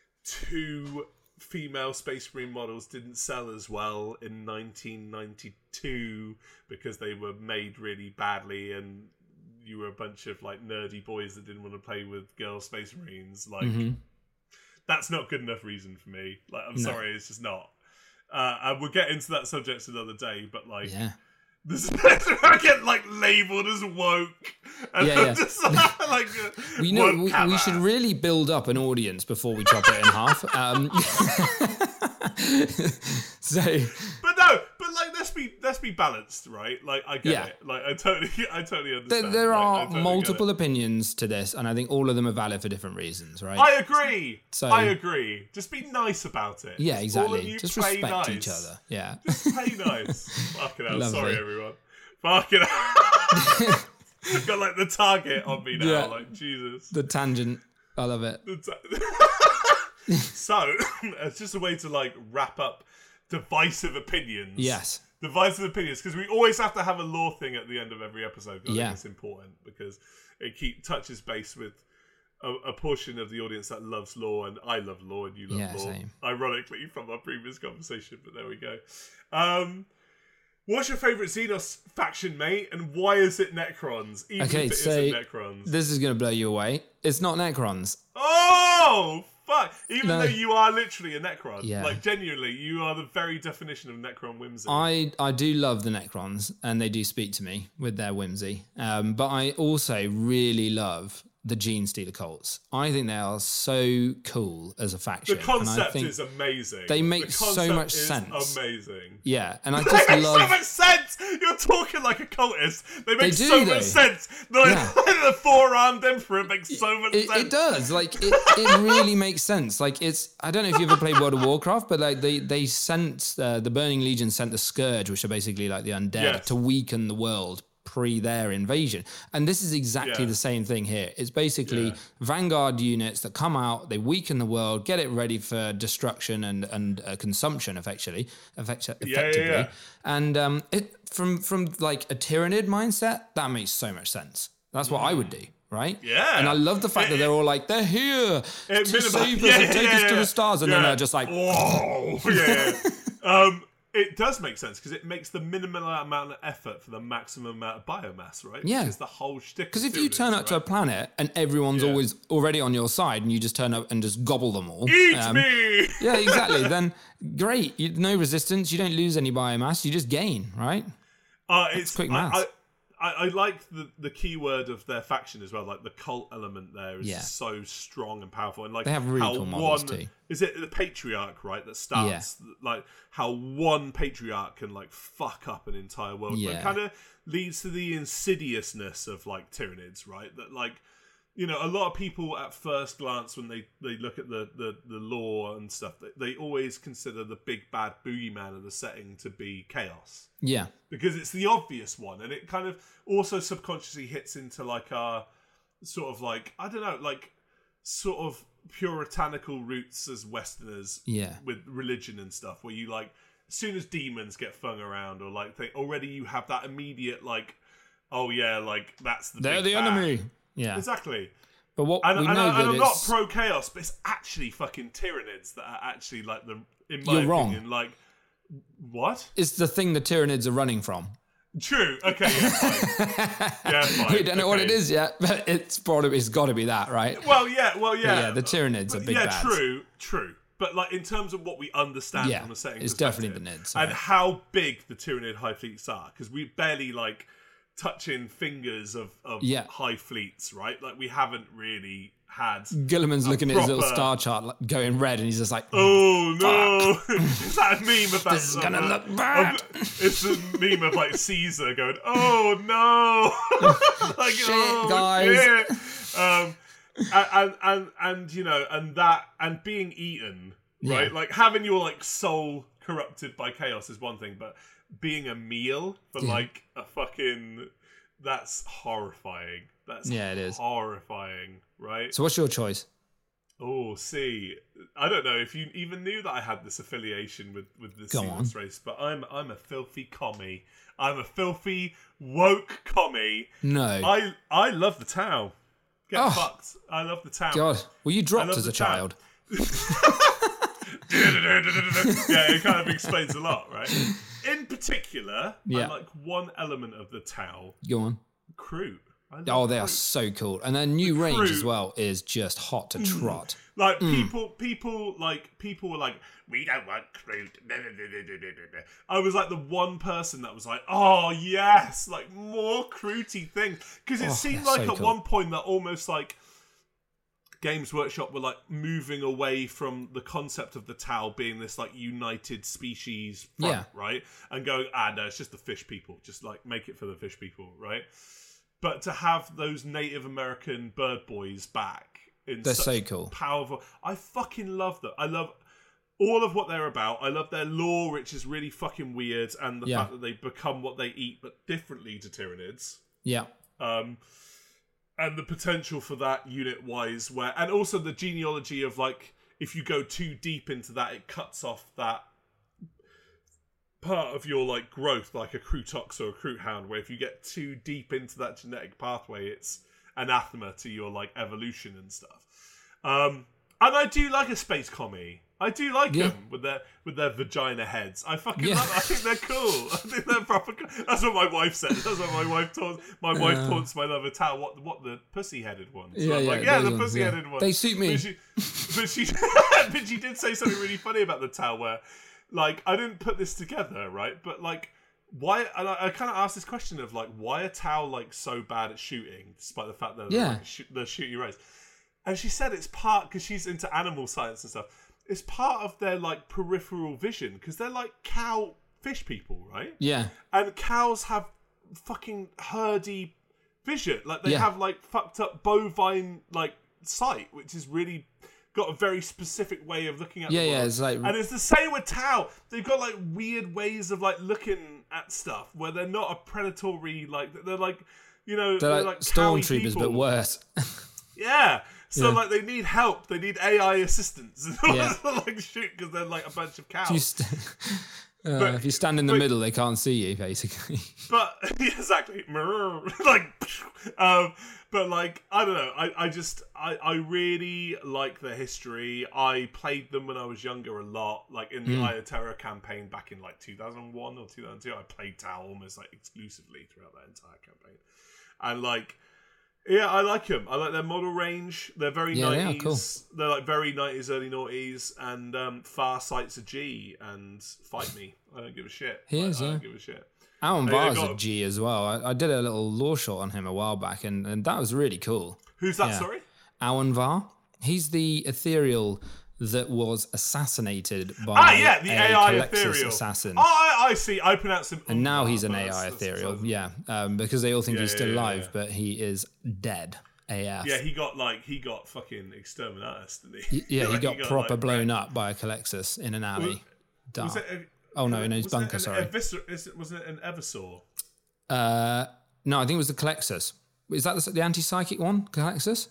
two female Space Marine models didn't sell as well in nineteen ninety-two because they were made really badly and you were a bunch of like nerdy boys that didn't want to play with girl Space Marines, like Mhm. that's not good enough reason for me. Like, I'm No. sorry, it's just not. Uh, and we'll get into that subject another day, but like, yeah. this is I get like labelled as woke, and Yeah, I'm yeah. just like, uh, We know woke we, we camera. should really build up an audience before we chop it in half. Um, so But no, but like, let's be let's be balanced, right? Like I get Yeah. it. Like I totally, I totally There, understand. there Like, I are totally get multiple it. opinions to this, and I think all of them are valid for different reasons, right? I agree. So- I agree. Just be nice about it. yeah, Just all of exactly. you Just play respect nice. each other. Yeah. Just play nice. Fucking hell. Lovely. Sorry, everyone. Fucking hell. I've got like the target on me now. Yeah. Like Jesus. The tangent. I love it. The ta- so it's just a way to like wrap up divisive opinions. Yes. Divisive opinions, because we always have to have a law thing at the end of every episode. I Yeah. think it's important because it keep touches base with a, a portion of the audience that loves law, and I love law, and you love Yeah, law. same. Ironically, from our previous conversation, but there we go. Um, what's your favourite Xenos faction, mate, and why is it Necrons? Even Okay, if it so isn't Necrons. this is going to blow you away. It's not Necrons. Oh, fuck! Even No. though you are literally a Necron, Yeah. like genuinely, you are the very definition of Necron whimsy. I, I do love the Necrons, and they do speak to me with their whimsy. Um, but I also really love the Gene Stealer cults. I think they are so cool as a the faction. and I concept think is amazing. they make The so concept much is sense. Amazing. Yeah, and I They just make love. so much sense. You're talking like a cultist. They make They do, so though. much sense. Like, Yeah. the four-armed emperor makes so much It, sense. it does, like it, it really makes sense. Like it's, I don't know if you ever played World of Warcraft, but like they they sent uh, the Burning Legion sent the Scourge, which are basically like the undead, Yes. to weaken the world pre their invasion. And this is exactly Yeah. the same thing here. It's basically Yeah. Vanguard units that come out, they weaken the world, get it ready for destruction and and uh, consumption, effectively, effect- effectively. yeah, yeah. And um, it from from like a Tyranid mindset, that makes so much sense. That's what I would do. Right? Yeah. And I love the fact that they're all like, they're here It to minimi- save us yeah, and yeah, take yeah, us to yeah. the stars. And Yeah. then they're just like, Whoa. yeah. yeah. Um, it does make sense because it makes the minimal amount of effort for the maximum amount of biomass, right? Yeah. Because the whole shtick. because if you turn up to a planet and everyone's Yeah. always already on your side and you just turn up and just gobble them all. Eat um, me. Yeah, exactly. Then great. You, no resistance. You don't lose any biomass. You just gain, right? Uh, it's quick I, maths. I, I, I like the the key word of their faction as well. Like the cult element there is Yeah. so strong and powerful, and like They have really how cool models one too. is it the patriarch, right? That starts like how one patriarch can like fuck up an entire world. But Yeah. it kind of leads to the insidiousness of like Tyranids, right? That like. You know, a lot of people at first glance, when they, they look at the, the, the lore and stuff, they, they always consider the big bad boogeyman of the setting to be Chaos. Yeah. Because it's the obvious one, and it kind of also subconsciously hits into like our sort of like, I don't know, like sort of puritanical roots as Westerners Yeah. with religion and stuff, where you like, as soon as demons get flung around, or like, they, already you have that immediate like, oh yeah, like that's the They're big the bad. enemy. Yeah. Exactly. But what And, we and, know I, that and I'm not it's... pro chaos, but it's actually fucking Tyranids that are actually like the, in my You're wrong. opinion, like, what? it's the thing the Tyranids are running from. True. Okay. Yeah. Fine. yeah. Fine. We don't know what it okay. is yet, but it's probably it's got to be that, right? Well, yeah. Well, yeah. But yeah, the Tyranids are big yeah. bads. True. True. But like in terms of what we understand Yeah, from a setting, it's perspective, definitely the Nids, and right. how big the Tyranid high fleets are, because we barely like touching fingers of, of Yeah. high fleets, right? Like we haven't really had. Gilliman's looking at his little proper- star chart like, going red, and he's just like, Oh no! Is that a meme of that? This is of, gonna uh, look bad. of- it's a meme of like Caesar going, "Oh no!" like, Shit, oh, guys. shit. Um, and, and and and you know, and that and being eaten, right? Yeah. Like having your like soul corrupted by chaos is one thing, but being a meal for Yeah. like a fucking that's horrifying. That's Yeah, it is. horrifying, right? So what's your choice? Oh, see, I don't know if you even knew that I had this affiliation with with the Go Seamless on. race, but I'm I'm a filthy commie. I'm a filthy woke commie. No. I I love the Tau. Get Oh. fucked. I love the Tau. God, well, you I dropped love as the a child. Yeah, it kind of explains a lot, right? In particular, Yeah. I like one element of the Tau, Go on. Crew. I love Oh, they are Crew. so cool, and their new range crew- as well is just hot to trot. Like Mm. people, people like people were like, we don't want crew. I was like the one person that was like, oh yes, like more cruty things, because it Oh, seemed they're like so at cool. one point that almost like Games Workshop were like moving away from the concept of the Tau being this like united species front, Yeah. right? And going, ah, no, it's just the fish people. Just like make it for the fish people, right? But to have those Native American bird boys back in They're such so cool. powerful, I fucking love them. I love all of what they're about. I love their lore, which is really fucking weird, and the Yeah. fact that they become what they eat, but differently to Tyranids. Yeah. Um, and the potential for that unit-wise, where and also the genealogy of like, if you go too deep into that, it cuts off that part of your like growth, like a Crutox or a Cruthound, where if you get too deep into that genetic pathway, it's anathema to your like evolution and stuff. Um, and I do like a space commie. I do like Yeah. them with their with their vagina heads. I fucking Yeah. love. I think they're cool. I think they're proper. Cool. That's what my wife said. That's what my wife taunts. My wife Yeah. taunts my lover Tau. What what the pussy headed ones? So Yeah, I'm yeah, like, yeah, those the ones, pussy headed yeah. ones. They suit me. But she, but she, but she did say something really funny about the Tau, where like I didn't put this together, right? But like. Why? And I, I kind of asked this question of like, why are Tau like so bad at shooting, despite the fact that they're, Yeah. like, sh- they're shooting race? And she said it's part because she's into animal science and stuff. It's part of their like peripheral vision because they're like cow fish people, right? Yeah. And cows have fucking herdy vision. Like they Yeah. have like fucked up bovine like sight, which is really got a very specific way of looking at Yeah, the yeah, world. it's like- And it's the same with Tau. They've got like weird ways of like looking at stuff where they're not a predatory like they're like you know They're, they're like, like cowy stormtroopers, people. but worse. Yeah. So Yeah. like they need help. They need A I assistance in order Yeah. to like shoot because they're like a bunch of cows. If you, st- uh, But- if you stand in the but- middle, they can't see you, basically. But exactly, like, um, but like I don't know. I, I just I, I really like the history. I played them when I was younger a lot. Like in the Mm. Eye of Terror campaign back in like two thousand one or two thousand two. I played Tau almost like exclusively throughout that entire campaign. And like, yeah, I like them. I like their model range. They're very Yeah, they are nineties. cool. They're like very nineties, early noughties, and um, Far Sight's a G. And fight me. I don't give a shit. He Like, is, I don't yeah. give a shit. Alan They- Var's they've a got- G as well. I, I did a little lore shot on him a while back, and, and that was really cool. Who's that? Yeah. Sorry. Alan Var. He's the ethereal that was assassinated by Ah, yeah, the a A I Calexis ethereal assassin. Oh, I, I see. I pronounce him. And now Umbar, he's an but A I that's- that's ethereal, besides- yeah, um, because they all think Yeah, he's yeah, still yeah, alive, yeah. but he is dead A F. Yeah, he got like he got fucking exterminatus, didn't he? Y- yeah, he Like, got proper like, blown up by a Calexis in an alley. Was Dark. it a, Oh, no, in his was it bunker, an sorry. Eviscer- is it, wasn't it an Eversaur? Uh, no, I think it was the Calexis. Is that the, the anti-psychic one, Calexis?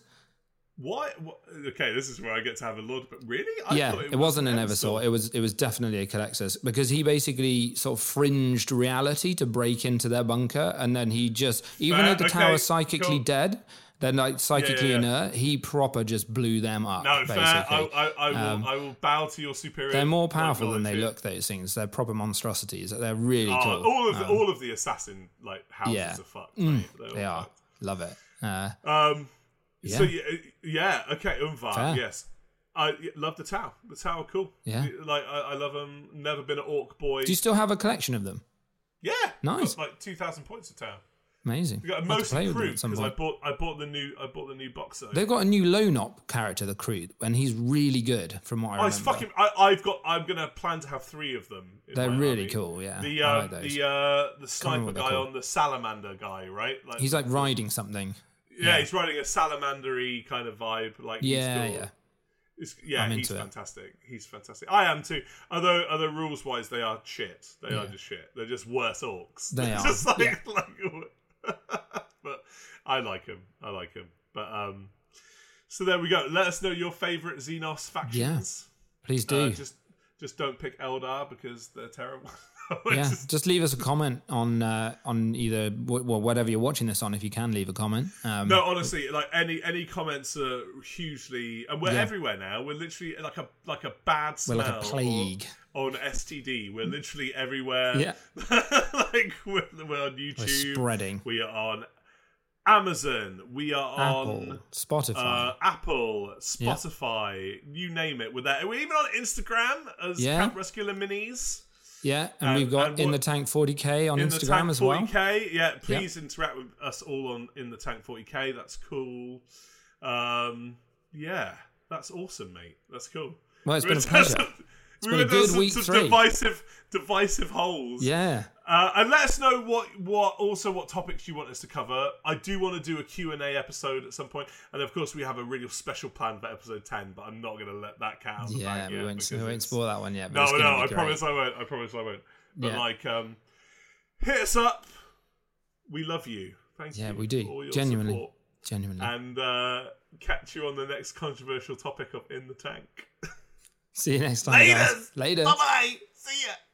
Why? What? Okay, this is where I get to have a lot. But really, I Yeah, thought it, it, was wasn't an Eversaur. It was it was definitely a Calexis because he basically sort of fringed reality to break into their bunker, and then he just even Fair, though the okay, tower's psychically cool. dead, they're like psychically Yeah, yeah, yeah. inert. He proper just blew them up. No, basically. fair. I, I, I will. Um, I will bow to your superior. They're more powerful than they knowledge here. look. Those things, they're proper monstrosities. They're really Oh, cool. all of the, Um, all of the assassin like houses yeah. are fucked. Mm, mate. They're all they are. fucked. Love it. Uh, Um. So Yeah. yeah, yeah. Okay, Umvar. Fair. Yes. I yeah, love the Tau. The Tau are cool. Yeah. Like I, I love them. Never been an orc boy. do you still have a collection of them? Yeah. Nice. Got like two thousand points of Tau. Amazing. We got a I'll have to mostly play with them Kroot at some because I point. bought I bought the new I bought the new box set. They've got a new Lonop character, the Kroot, and he's really good from what I Oh, remember. it's fucking. I, I've got. I'm gonna plan to have three of them. in They're my really army. cool, yeah. The I uh, like those. the uh, the remember sniper what they're guy called. on the salamander guy, right? Like He's like riding something. yeah, yeah. he's riding a salamandery kind of vibe. Like he's Yeah, still, yeah. It's, yeah, I'm he's into it. fantastic. He's fantastic. I am too. Although, although rules wise, they are shit. They are Yeah. just shit. They're just worse orcs. They They're are, Just like, yeah. like, but I like him. I like him. But um, so there we go. Let us know your favorite Xenos factions. Please do. Uh, just, just don't pick Eldar because they're terrible. yeah, Just- just leave us a comment on uh, on either w- well whatever you're watching this on. If you can leave a comment. Um, No, honestly, like any any comments are hugely, and we're Yeah. everywhere now. We're literally like a like a bad we're smell. like a plague. On, on S T D, we're literally everywhere. Yeah. like we're, we're on We're YouTube. spreading. We are on Amazon. We are Apple, on Spotify. uh, Apple, Spotify. You name it. We're there. We're even on Instagram as Yeah. Camp Rescular Minis. yeah, and, and- we've got and In what- the Tank forty K on in the Instagram Tank as well. forty K, yeah. Please interact with us all on in the Tank forty K. That's cool. Um, yeah, that's awesome, mate. That's cool. Well, it's We been a went down pleasure. some- It's we been a went down good some, week some three. divisive, divisive holes. Yeah. Uh, and let us know what, what, also what topics you want us to cover. I do want to do a Q and A episode at some point, and of course we have a really special plan for episode ten. But I'm not going to let that cat out of the Yeah, bag we yet won't, because we won't it's- spoil that one yet. But No, it's gonna no, be I great. promise I won't. I promise I won't. But Yeah. like, um, hit us up. We love you. Thank Yeah, you. we do. For all your Genuinely. support. Genuinely. And uh, catch you on the next controversial topic of In the Tank. See you next time, guys. Laters. Later. Bye bye. See ya.